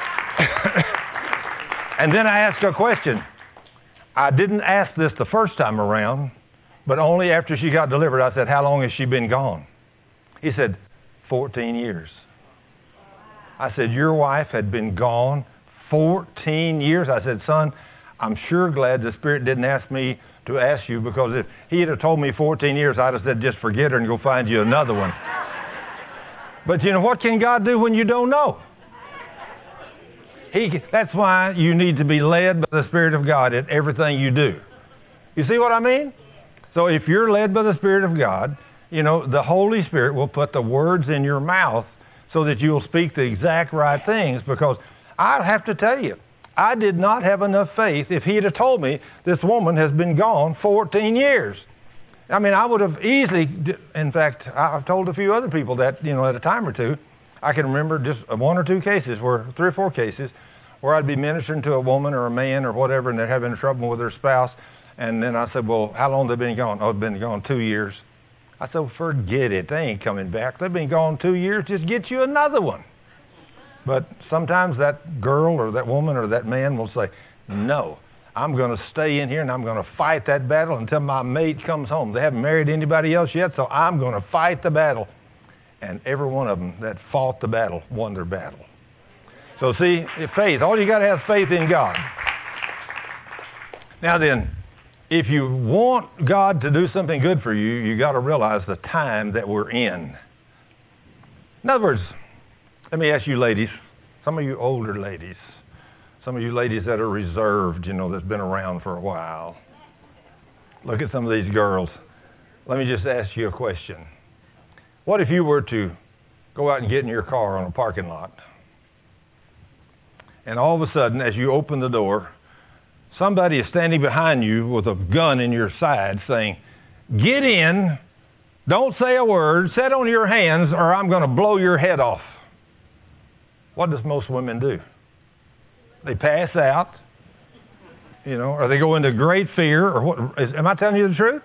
And then I asked her a question. I didn't ask this the first time around, but only after she got delivered. I said, how long has she been gone? He said, fourteen years. I said, your wife had been gone fourteen years? I said, son, I'm sure glad the Spirit didn't ask me to ask you, because if he had told me fourteen years, I'd have said, just forget her and go find you another one. But you know, what can God do when you don't know? He, that's why you need to be led by the Spirit of God in everything you do. You see what I mean? So if you're led by the Spirit of God, you know, the Holy Spirit will put the words in your mouth so that you'll speak the exact right things. Because I have to tell you, I did not have enough faith if he'd have told me this woman has been gone fourteen years. I mean, I would have easily, in fact, I've told a few other people that, you know, at a time or two, I can remember just one or two cases, where three or four cases, where I'd be ministering to a woman or a man or whatever, and they're having trouble with their spouse. And then I said, well, how long have they been gone? Oh, they've been gone two years. I said, well, forget it. They ain't coming back. They've been gone two years. Just get you another one. But sometimes that girl or that woman or that man will say, no, I'm going to stay in here and I'm going to fight that battle until my mate comes home. They haven't married anybody else yet, so I'm going to fight the battle. And every one of them that fought the battle won their battle. So see, faith, all you got to have faith in God. Now then, if you want God to do something good for you, you got to realize the time that we're in. In other words, let me ask you ladies, some of you older ladies, some of you ladies that are reserved, you know, that's been around for a while. Look at some of these girls. Let me just ask you a question. What if you were to go out and get in your car on a parking lot, and all of a sudden, as you open the door, somebody is standing behind you with a gun in your side saying, get in, don't say a word, sit on your hands, or I'm going to blow your head off. What does most women do? They pass out, you know, or they go into great fear, or what? Is, am I telling you the truth?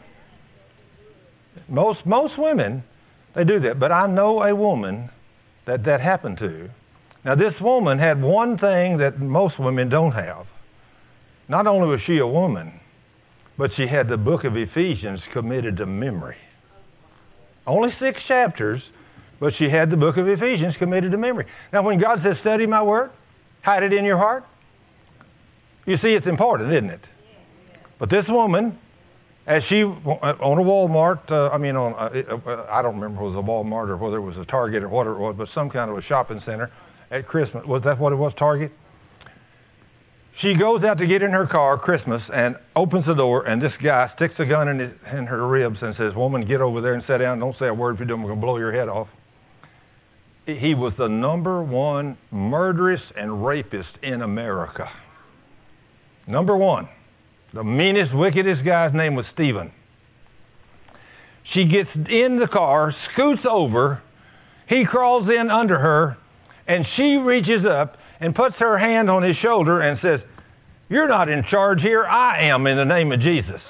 Most, most women, they do that. But I know a woman that that happened to. Now, this woman had one thing that most women don't have. Not only was she a woman, but she had the book of Ephesians committed to memory. Only six chapters, but she had the book of Ephesians committed to memory. Now, when God says, study my word, hide it in your heart, you see it's important, isn't it? But this woman, As she, on a Walmart, uh, I mean, on uh, I don't remember if it was a Walmart or whether it was a Target or whatever it was, but some kind of a shopping center at Christmas. Was that what it was, Target? She goes out to get in her car, Christmas, and opens the door, and this guy sticks a gun in, his, in her ribs and says, "Woman, get over there and sit down. Don't say a word if you do, I'm going to blow your head off." He was the number one murderess and rapist in America. Number one. The meanest, wickedest guy's name was Stephen. She gets in the car, scoots over, he crawls in under her, and she reaches up and puts her hand on his shoulder and says, "You're not in charge here, I am, in the name of Jesus."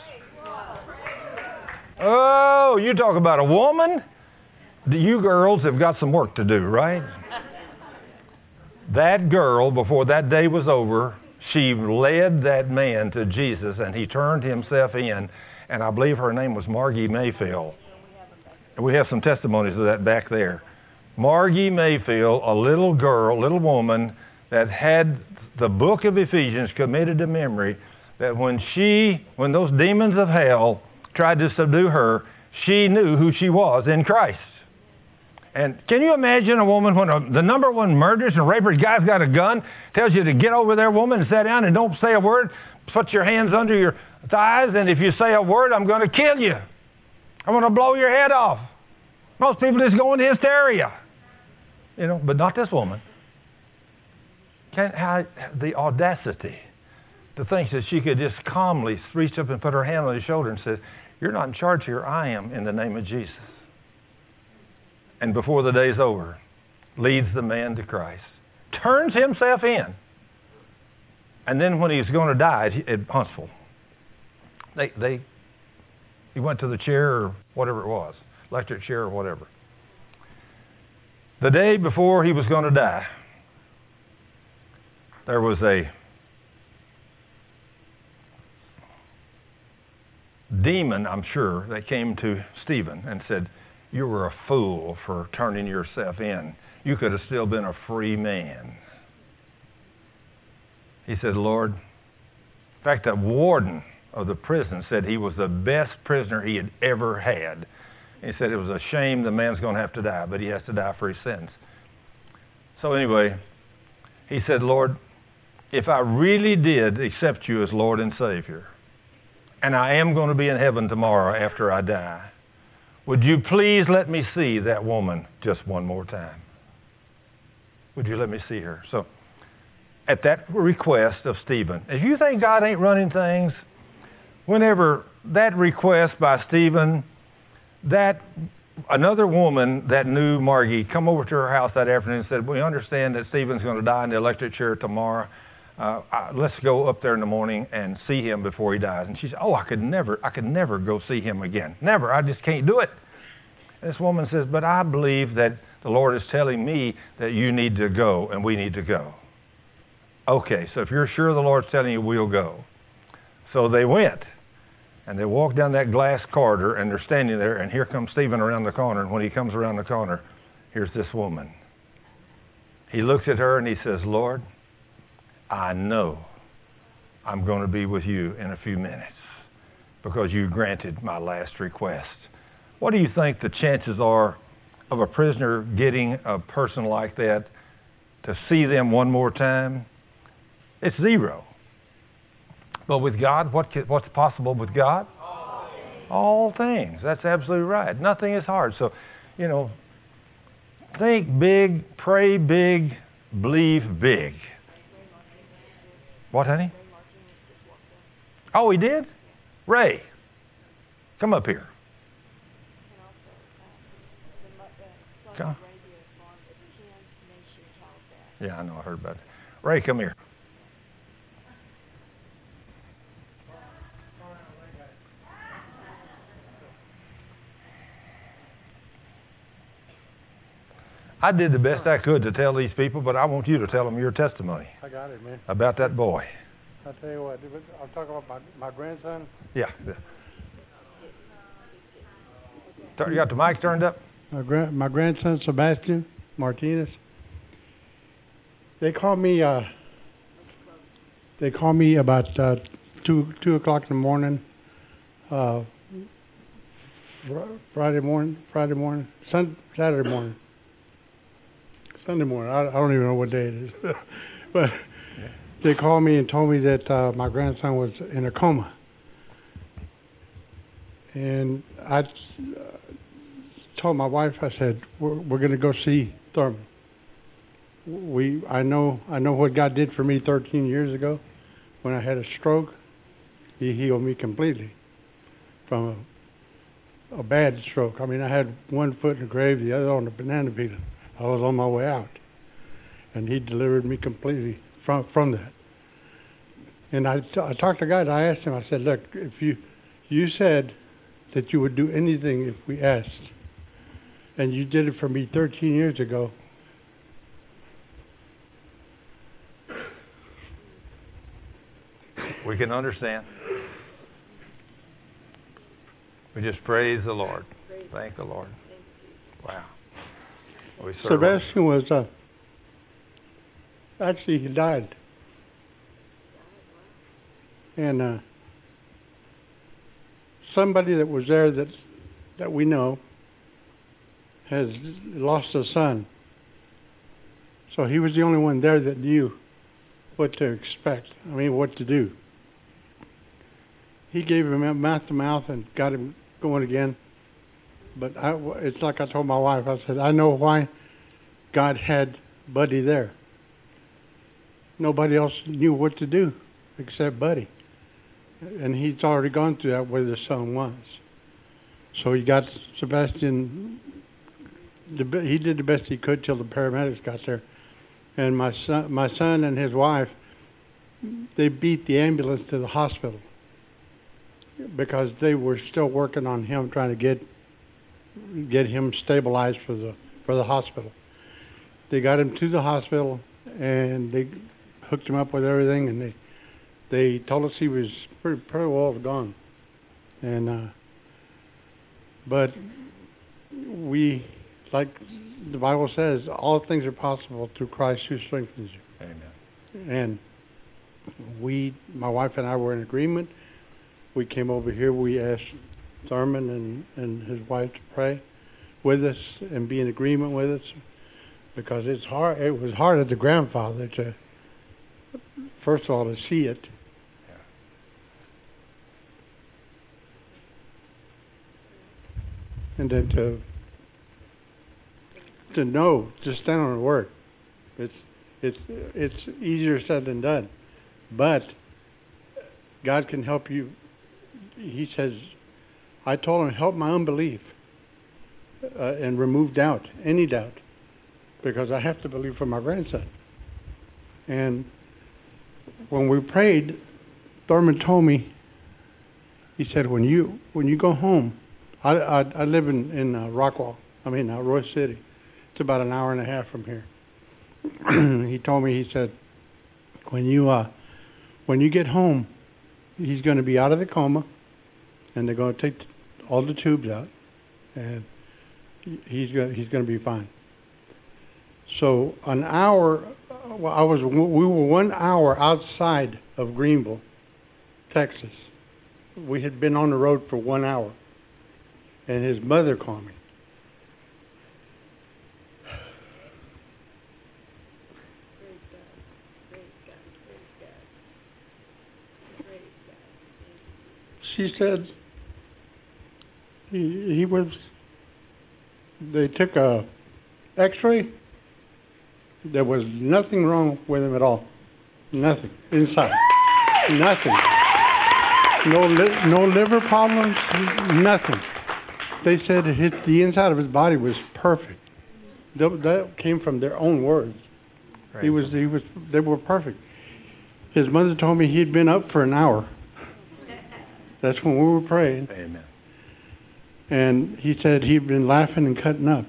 Oh, you talk about a woman? You girls have got some work to do, right? That girl, before that day was over, she led that man to Jesus, and he turned himself in, and I believe her name was Margie Mayfield. And we have some testimonies of that back there. Margie Mayfield, a little girl, little woman that had the book of Ephesians committed to memory, that when she, when those demons of hell tried to subdue her, she knew who she was in Christ. And can you imagine a woman when a, the number one murderers and rapist guy's got a gun, tells you to get over there, woman, and sit down and don't say a word, put your hands under your thighs, and if you say a word, I'm going to kill you. I'm going to blow your head off. Most people just go into hysteria. You know, but not this woman. Can, how, the audacity to think that she could just calmly reach up and put her hand on his shoulder and say, "You're not in charge here, I am, in the name of Jesus." And before the day's over, leads the man to Christ, turns himself in. And then when he's going to die at Huntsville, they, they, he went to the chair or whatever it was, electric chair or whatever. The day before he was going to die, there was a demon, I'm sure, that came to Stephen and said, "You were a fool for turning yourself in. You could have still been a free man." He said, "Lord," in fact, the warden of the prison said he was the best prisoner he had ever had. He said it was a shame the man's going to have to die, but he has to die for his sins. So anyway, he said, "Lord, if I really did accept you as Lord and Savior, and I am going to be in heaven tomorrow after I die, would you please let me see that woman just one more time? Would you let me see her?" So at that request of Stephen, if you think God ain't running things, whenever that request by Stephen, that another woman that knew Margie come over to her house that afternoon and said, "We understand that Stephen's going to die in the electric chair tomorrow. Uh, I, let's go up there in the morning and see him before he dies." And she said, "Oh, I could never, I could never go see him again. Never. I just can't do it." And this woman says, "But I believe that the Lord is telling me that you need to go and we need to go." Okay, so if you're sure the Lord's telling you, we'll go. So they went. And they walked down that glass corridor, and they're standing there, and here comes Stephen around the corner. And when he comes around the corner, here's this woman. He looks at her and he says, "Lord, I know I'm going to be with you in a few minutes because you granted my last request." What do you think the chances are of a prisoner getting a person like that to see them one more time? It's zero. But with God, what can, what's possible with God? All things. All things. That's absolutely right. Nothing is hard. So, you know, think big, pray big, believe big. What, honey? Oh, he did? Ray, come up here. Come. Yeah, I know. I heard about it. Ray, come here. I did the best I could to tell these people, but I want you to tell them your testimony. I got it, man. About that boy. I'll tell you what, I'll talk about my, my grandson. Yeah. You got the mic turned up? My, gra- my grandson, Sebastian Martinez. They called me, uh, they called me about uh, two, two o'clock in the morning uh, fr- Friday morning, Friday morning, Sun, Saturday morning, Sunday morning. I, I don't even know what day it is, but they called me and told me that uh, my grandson was in a coma, and I uh, told my wife, I said, "We're, we're going to go see Thurman. We, I know, I know what God did for me thirteen years ago when I had a stroke. He healed me completely from a, a bad stroke. I mean, I had one foot in the grave, the other on the banana peel. I was on my way out, and He delivered me completely from from that. And I, t- I talked to God. I asked Him. I said, "Look, if you, you said that you would do anything if we asked, and you did it for me thirteen years ago." We can understand. We just praise the Lord. Thank the Lord. Wow. We serve him. Sebastian was uh, actually he died, and uh, somebody that was there that that we know has lost a son. So he was the only one there that knew what to expect. I mean, what to do. He gave him mouth to mouth and got him going again. But I, it's like I told my wife, I said, I know why God had Buddy there. Nobody else knew what to do except Buddy. And he's already gone through that where the son was. So he got Sebastian, the, he did the best he could till the paramedics got there. And my son, my son and his wife, they beat the ambulance to the hospital because they were still working on him, trying to get get him stabilized for the for the hospital. They got him to the hospital and they hooked him up with everything, and they they told us he was pretty pretty well gone. And uh, but we, like the Bible says, all things are possible through Christ who strengthens you. Amen. And we, my wife and I, were in agreement. We came over here. We asked Thurman and, and his wife to pray with us and be in agreement with us, because it's hard. It was hard as a grandfather to, first of all, to see it. And then to to know, to stand on the word. It's it's it's easier said than done, but God can help you. He says, I told him, help my unbelief uh, and remove doubt, any doubt, because I have to believe for my grandson. And when we prayed, Thurman told me, he said, when you when you go home, I I, I live in in uh, Rockwall. I mean uh, Royce City. It's about an hour and a half from here. He told me, he said, when you uh when you get home, he's going to be out of the coma, and they're going to take all the tubes out, and he's going he's going to be fine. So an hour, well, I was we were one hour outside of Greenville, Texas. We had been on the road for one hour, and his mother called me. She said he, he was, they took a x-ray. There was nothing wrong with him at all. Nothing. Inside. Nothing. No li- no liver problems. Nothing. They said his, the inside of his body was perfect. That, that came from their own words. Right. He was, he was, they were perfect. His mother told me he'd been up for an hour. That's when we were praying. Amen. And he said he'd been laughing and cutting up.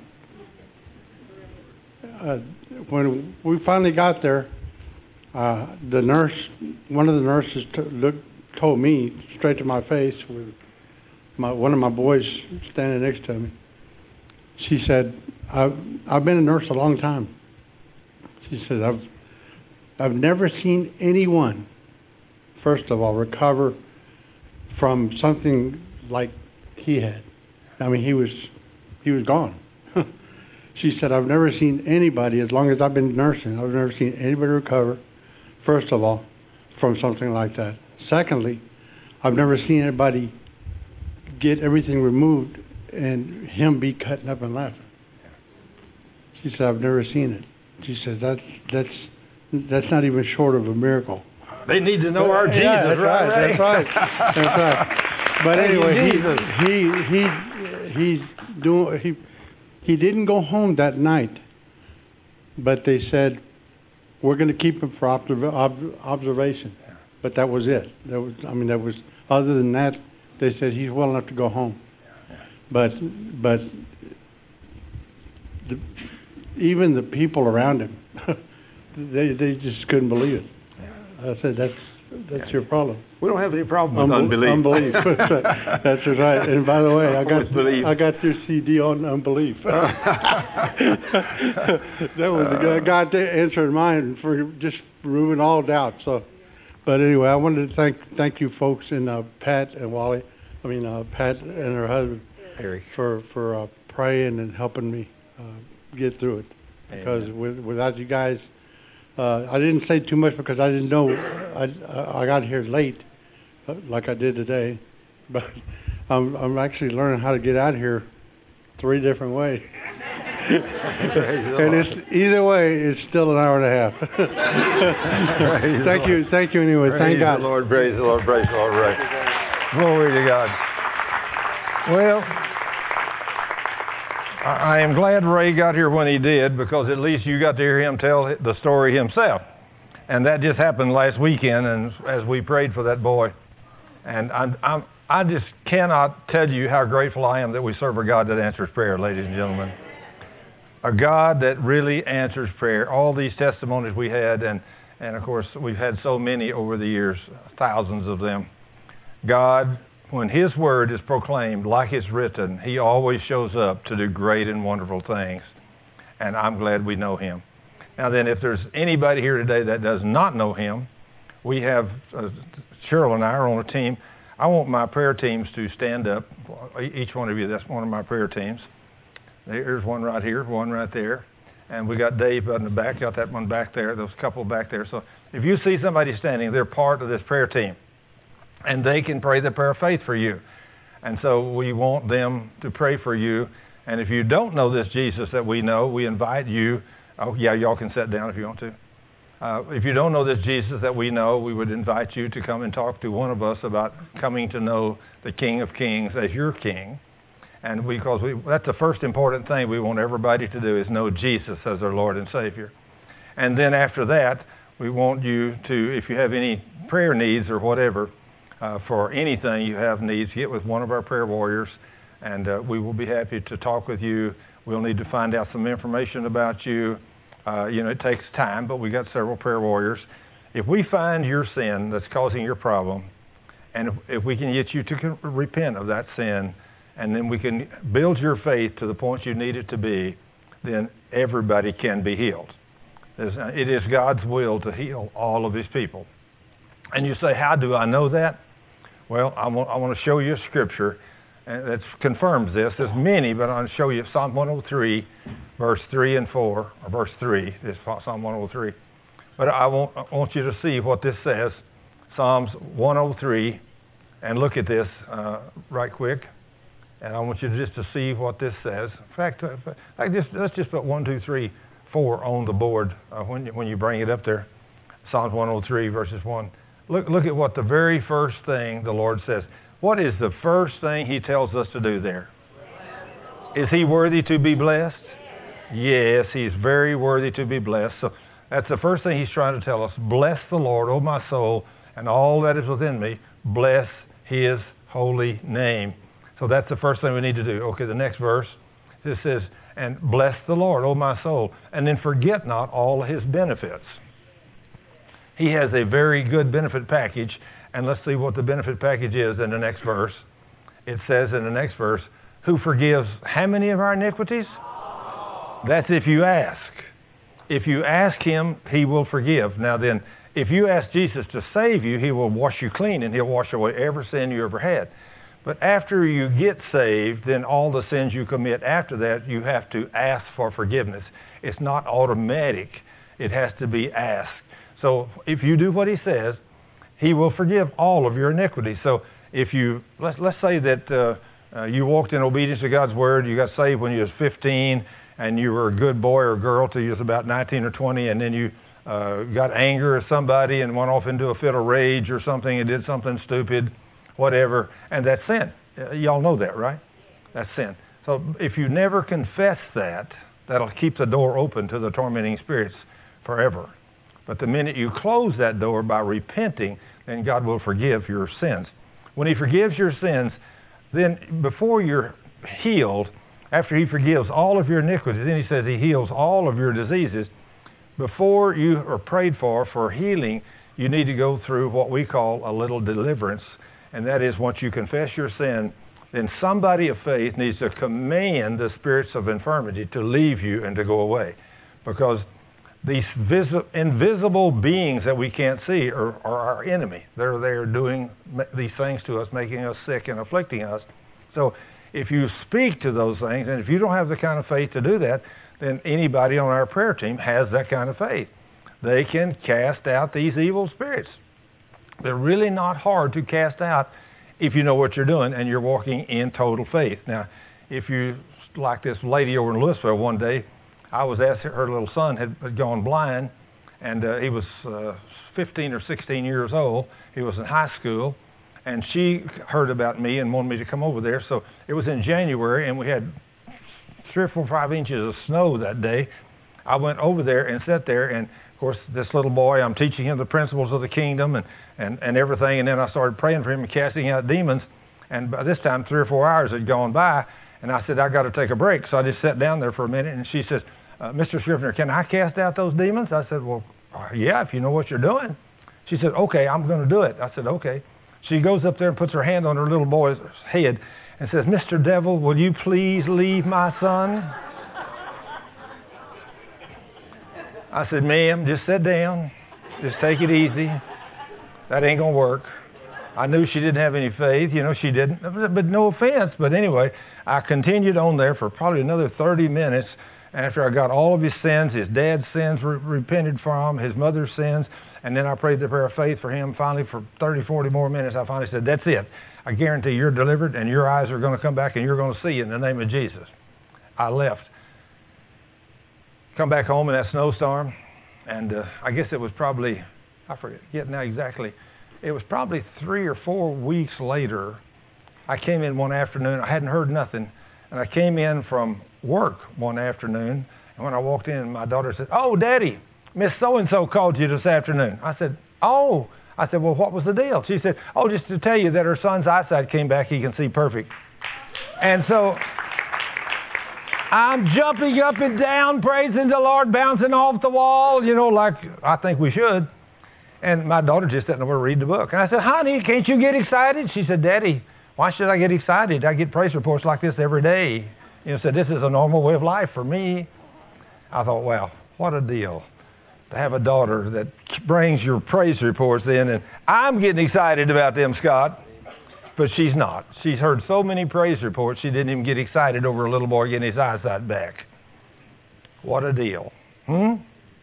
Uh, when we finally got there, uh, the nurse, one of the nurses t- looked, told me straight to my face with my, one of my boys standing next to me. She said, I've, I've been a nurse a long time. She said, I've, I've never seen anyone, first of all, recover from something like he had. I mean, he was he was gone. She said, I've never seen anybody, as long as I've been nursing, I've never seen anybody recover, first of all, from something like that. Secondly, I've never seen anybody get everything removed and him be cutting up and laughing. She said, I've never seen it. She said, that's, that's, that's not even short of a miracle. They need to know our Jesus, yeah, that's right? right, that's right. That's right. But anyway, he, he, he, he's doing, he, he didn't go home that night, but they said, we're going to keep him for observ- ob- observation. But that was it. That was, I mean, that was, other than that, they said he's well enough to go home. But, but the, even the people around him, they, they just couldn't believe it. I said, that's, that's your problem. We don't have any problem with Unbel- unbelief. Unbelief. That's right. That's right. And by the way, I got Believe. I got your C D on unbelief. That was the God answered mine for just removing all doubt. So, but anyway, I wanted to thank thank you folks and uh, Pat and Wally. I mean uh, Pat and her husband Eric. for for uh, praying and helping me uh, get through it. Because with, without you guys. Uh, I didn't say too much because I didn't know. I, I got here late, uh, like I did today. But I'm, I'm actually learning how to get out of here three different ways. And it's either way, it's still an hour and a half. Thank you, thank you anyway. Praise Thank God. the Lord, praise the Lord, praise the Lord, right. Glory to God. Well, I am glad Ray got here when he did, because at least you got to hear him tell the story himself. And that just happened last weekend, and as we prayed for that boy. And I'm, I'm, I just cannot tell you how grateful I am that we serve a God that answers prayer, ladies and gentlemen. A God that really answers prayer. All these testimonies we had, and, and of course we've had so many over the years, thousands of them. God, when His Word is proclaimed like it's written, He always shows up to do great and wonderful things. And I'm glad we know Him. Now then, if there's anybody here today that does not know Him, we have, uh, Cheryl and I are on a team. I want my prayer teams to stand up. Each one of you, that's one of my prayer teams. There's one right here, one right there. And we got Dave in the back, got that one back there, those couple back there. So if you see somebody standing, they're part of this prayer team. And they can pray the prayer of faith for you. And so we want them to pray for you. And if you don't know this Jesus that we know, we invite you. Oh, yeah, y'all can sit down if you want to. Uh, if you don't know this Jesus that we know, we would invite you to come and talk to one of us about coming to know the King of Kings as your King. And because we, that's the first important thing we want everybody to do, is know Jesus as our Lord and Savior. And then after that, we want you to, if you have any prayer needs or whatever, Uh, for anything you have needs, get with one of our prayer warriors, and uh, we will be happy to talk with you. We'll need to find out some information about you. Uh, you know, it takes time, but we got several prayer warriors. If we find your sin that's causing your problem, and if, if we can get you to con- repent of that sin, and then we can build your faith to the point you need it to be, then everybody can be healed. There's, it is God's will to heal all of His people. And you say, how do I know that? Well, I want, I want to show you a scripture that confirms this. There's many, but I want to show you Psalm one oh three, verse three and four, or verse three. It's Psalm one oh three. But I want, I want you to see what this says. Psalms one oh three, and look at this uh, right quick. And I want you to just to see what this says. In fact, uh, I just, let's just put one, two, three, four on the board uh, when, you, when you bring it up there. Psalms one oh three, verses one. Look, look at what the very first thing the Lord says. What is the first thing He tells us to do there? Is He worthy to be blessed? Yes, He's very worthy to be blessed. So that's the first thing He's trying to tell us. Bless the Lord, O my soul, and all that is within me. Bless His holy name. So that's the first thing we need to do. Okay, the next verse, it says, and bless the Lord, O my soul, and then forget not all His benefits. He has a very good benefit package, and let's see what the benefit package is in the next verse. It says in the next verse, who forgives how many of our iniquities? That's if you ask. If you ask Him, He will forgive. Now then, if you ask Jesus to save you, He will wash you clean, and He'll wash away every sin you ever had. But after you get saved, then all the sins you commit after that, you have to ask for forgiveness. It's not automatic. It has to be asked. So if you do what he says, he will forgive all of your iniquities. So if you, let's, let's say that uh, uh, you walked in obedience to God's word, you got saved when you was fifteen, and you were a good boy or girl till you was about nineteen or twenty, and then you uh, got anger at somebody and went off into a fit of rage or something and did something stupid, whatever, and that's sin. Uh, y'all know that, right? That's sin. So if you never confess that, that'll keep the door open to the tormenting spirits forever. But the minute you close that door by repenting, then God will forgive your sins. When he forgives your sins, then before you're healed, after he forgives all of your iniquities, then he says he heals all of your diseases. Before you are prayed for, for healing, you need to go through what we call a little deliverance. And that is, once you confess your sin, then somebody of faith needs to command the spirits of infirmity to leave you and to go away. Because these visi- invisible beings that we can't see are, are our enemy. They're there doing these things to us, making us sick and afflicting us. So if you speak to those things, and if you don't have the kind of faith to do that, then anybody on our prayer team has that kind of faith. They can cast out these evil spirits. They're really not hard to cast out if you know what you're doing and you're walking in total faith. Now, if you, like this lady over in Louisville one day, I was asked, her little son had, had gone blind, and uh, he was uh, fifteen or sixteen years old. He was in high school, and she heard about me and wanted me to come over there. So it was in January, and we had three or four, five inches of snow that day. I went over there and sat there, and of course, this little boy, I'm teaching him the principles of the kingdom and, and, and everything, and then I started praying for him and casting out demons, and by this time, three or four hours had gone by, and I said, I got to take a break. So I just sat down there for a minute, and she says, uh, Mister Scrivener, can I cast out those demons? I said, well, yeah, if you know what you're doing. She said, okay, I'm going to do it. I said, okay. She goes up there and puts her hand on her little boy's head and says, Mister Devil, will you please leave my son? I said, ma'am, just sit down. Just take it easy. That ain't going to work. I knew she didn't have any faith. You know, she didn't. But no offense. But anyway, I continued on there for probably another thirty minutes after I got all of his sins, his dad's sins re- repented from, his mother's sins, and then I prayed the prayer of faith for him. Finally, for thirty, forty more minutes, I finally said, that's it. I guarantee you're delivered, and your eyes are going to come back, and you're going to see in the name of Jesus. I left. Come back home in that snowstorm, and uh, I guess it was probably, I forget yeah, now exactly, it was probably three or four weeks later, I came in one afternoon, I hadn't heard nothing, and I came in from work one afternoon, and when I walked in, my daughter said, oh, Daddy, Miss So-and-so called you this afternoon. I said, oh. I said, well, what was the deal? She said, oh, just to tell you that her son's eyesight came back, he can see perfect. And so I'm jumping up and down, praising the Lord, bouncing off the wall, you know, like I think we should. And my daughter just didn't know where to read the book. And I said, honey, can't you get excited? She said, Daddy, why should I get excited? I get praise reports like this every day. You know, said, this is a normal way of life for me. I thought, wow, what a deal to have a daughter that brings your praise reports in. And I'm getting excited about them, Scott. But she's not. She's heard so many praise reports, she didn't even get excited over a little boy getting his eyesight back. What a deal. Hmm?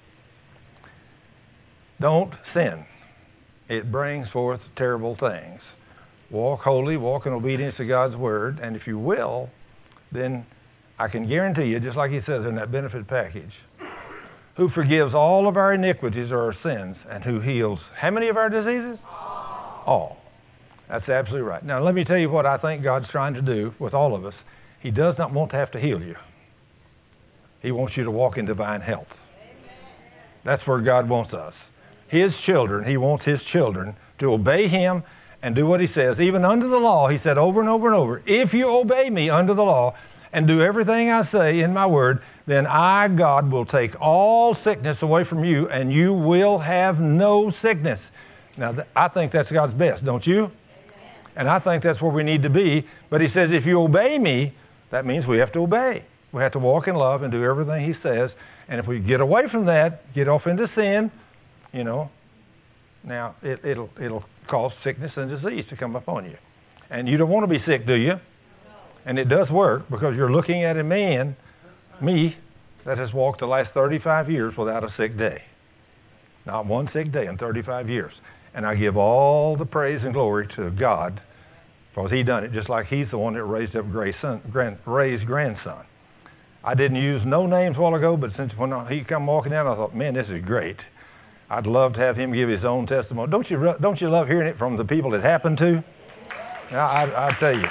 Don't sin. It brings forth terrible things. Walk holy, walk in obedience to God's word, and if you will, then I can guarantee you, just like he says in that benefit package, who forgives all of our iniquities or our sins, and who heals how many of our diseases? All. That's absolutely right. Now, let me tell you what I think God's trying to do with all of us. He does not want to have to heal you. He wants you to walk in divine health. That's where God wants us. His children, he wants his children to obey him and do what he says. Even under the law, he said over and over and over, if you obey me under the law and do everything I say in my word, then I, God, will take all sickness away from you, and you will have no sickness. Now, th- I think that's God's best, don't you? And I think that's where we need to be. But he says, if you obey me, that means we have to obey. We have to walk in love and do everything he says. And if we get away from that, get off into sin, you know, now it, it'll it'll cause sickness and disease to come upon you. And you don't want to be sick, do you? And it does work because you're looking at a man, me, that has walked the last thirty-five years without a sick day. Not one sick day in thirty-five years. And I give all the praise and glory to God because he done it just like he's the one that raised up Gray's son, grand, Ray's grandson. I didn't use no names a while ago, but since when he come walking down, I thought, man, this is great. I'd love to have him give his own testimony. Don't you don't you love hearing it from the people it happened to? Now, I, I tell you.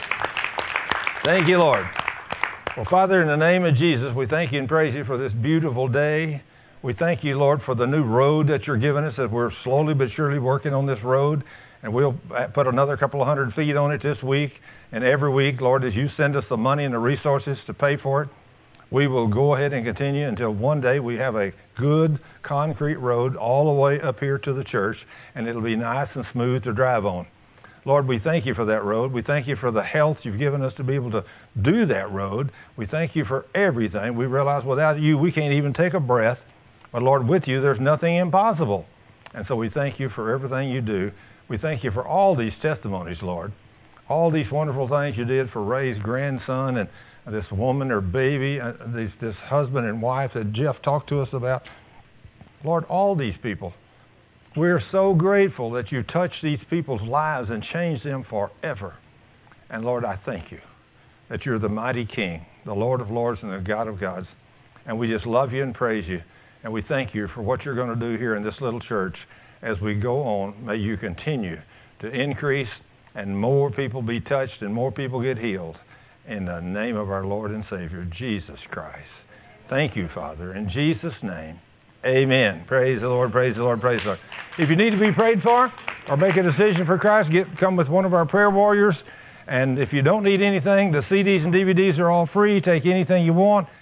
Thank you, Lord. Well, Father, in the name of Jesus, we thank you and praise you for this beautiful day. We thank you, Lord, for the new road that you're giving us, that we're slowly but surely working on this road, and we'll put another couple of hundred feet on it this week. And every week, Lord, as you send us the money and the resources to pay for it, we will go ahead and continue until one day we have a good concrete road all the way up here to the church, and it'll be nice and smooth to drive on. Lord, we thank you for that road. We thank you for the health you've given us to be able to do that road. We thank you for everything. We realize without you, we can't even take a breath. But Lord, with you, there's nothing impossible. And so we thank you for everything you do. We thank you for all these testimonies, Lord. All these wonderful things you did for Ray's grandson and this woman or baby, uh, this, this husband and wife that Jeff talked to us about. Lord, all these people, we're so grateful that you touched these people's lives and changed them forever. And Lord, I thank you that you're the mighty King, the Lord of lords and the God of gods. And we just love you and praise you. And we thank you for what you're going to do here in this little church. As we go on, may you continue to increase and more people be touched and more people get healed. In the name of our Lord and Savior, Jesus Christ. Thank you, Father. In Jesus' name, amen. Praise the Lord, praise the Lord, praise the Lord. If you need to be prayed for or make a decision for Christ, get come with one of our prayer warriors. And if you don't need anything, the C Ds and D V Ds are all free. Take anything you want.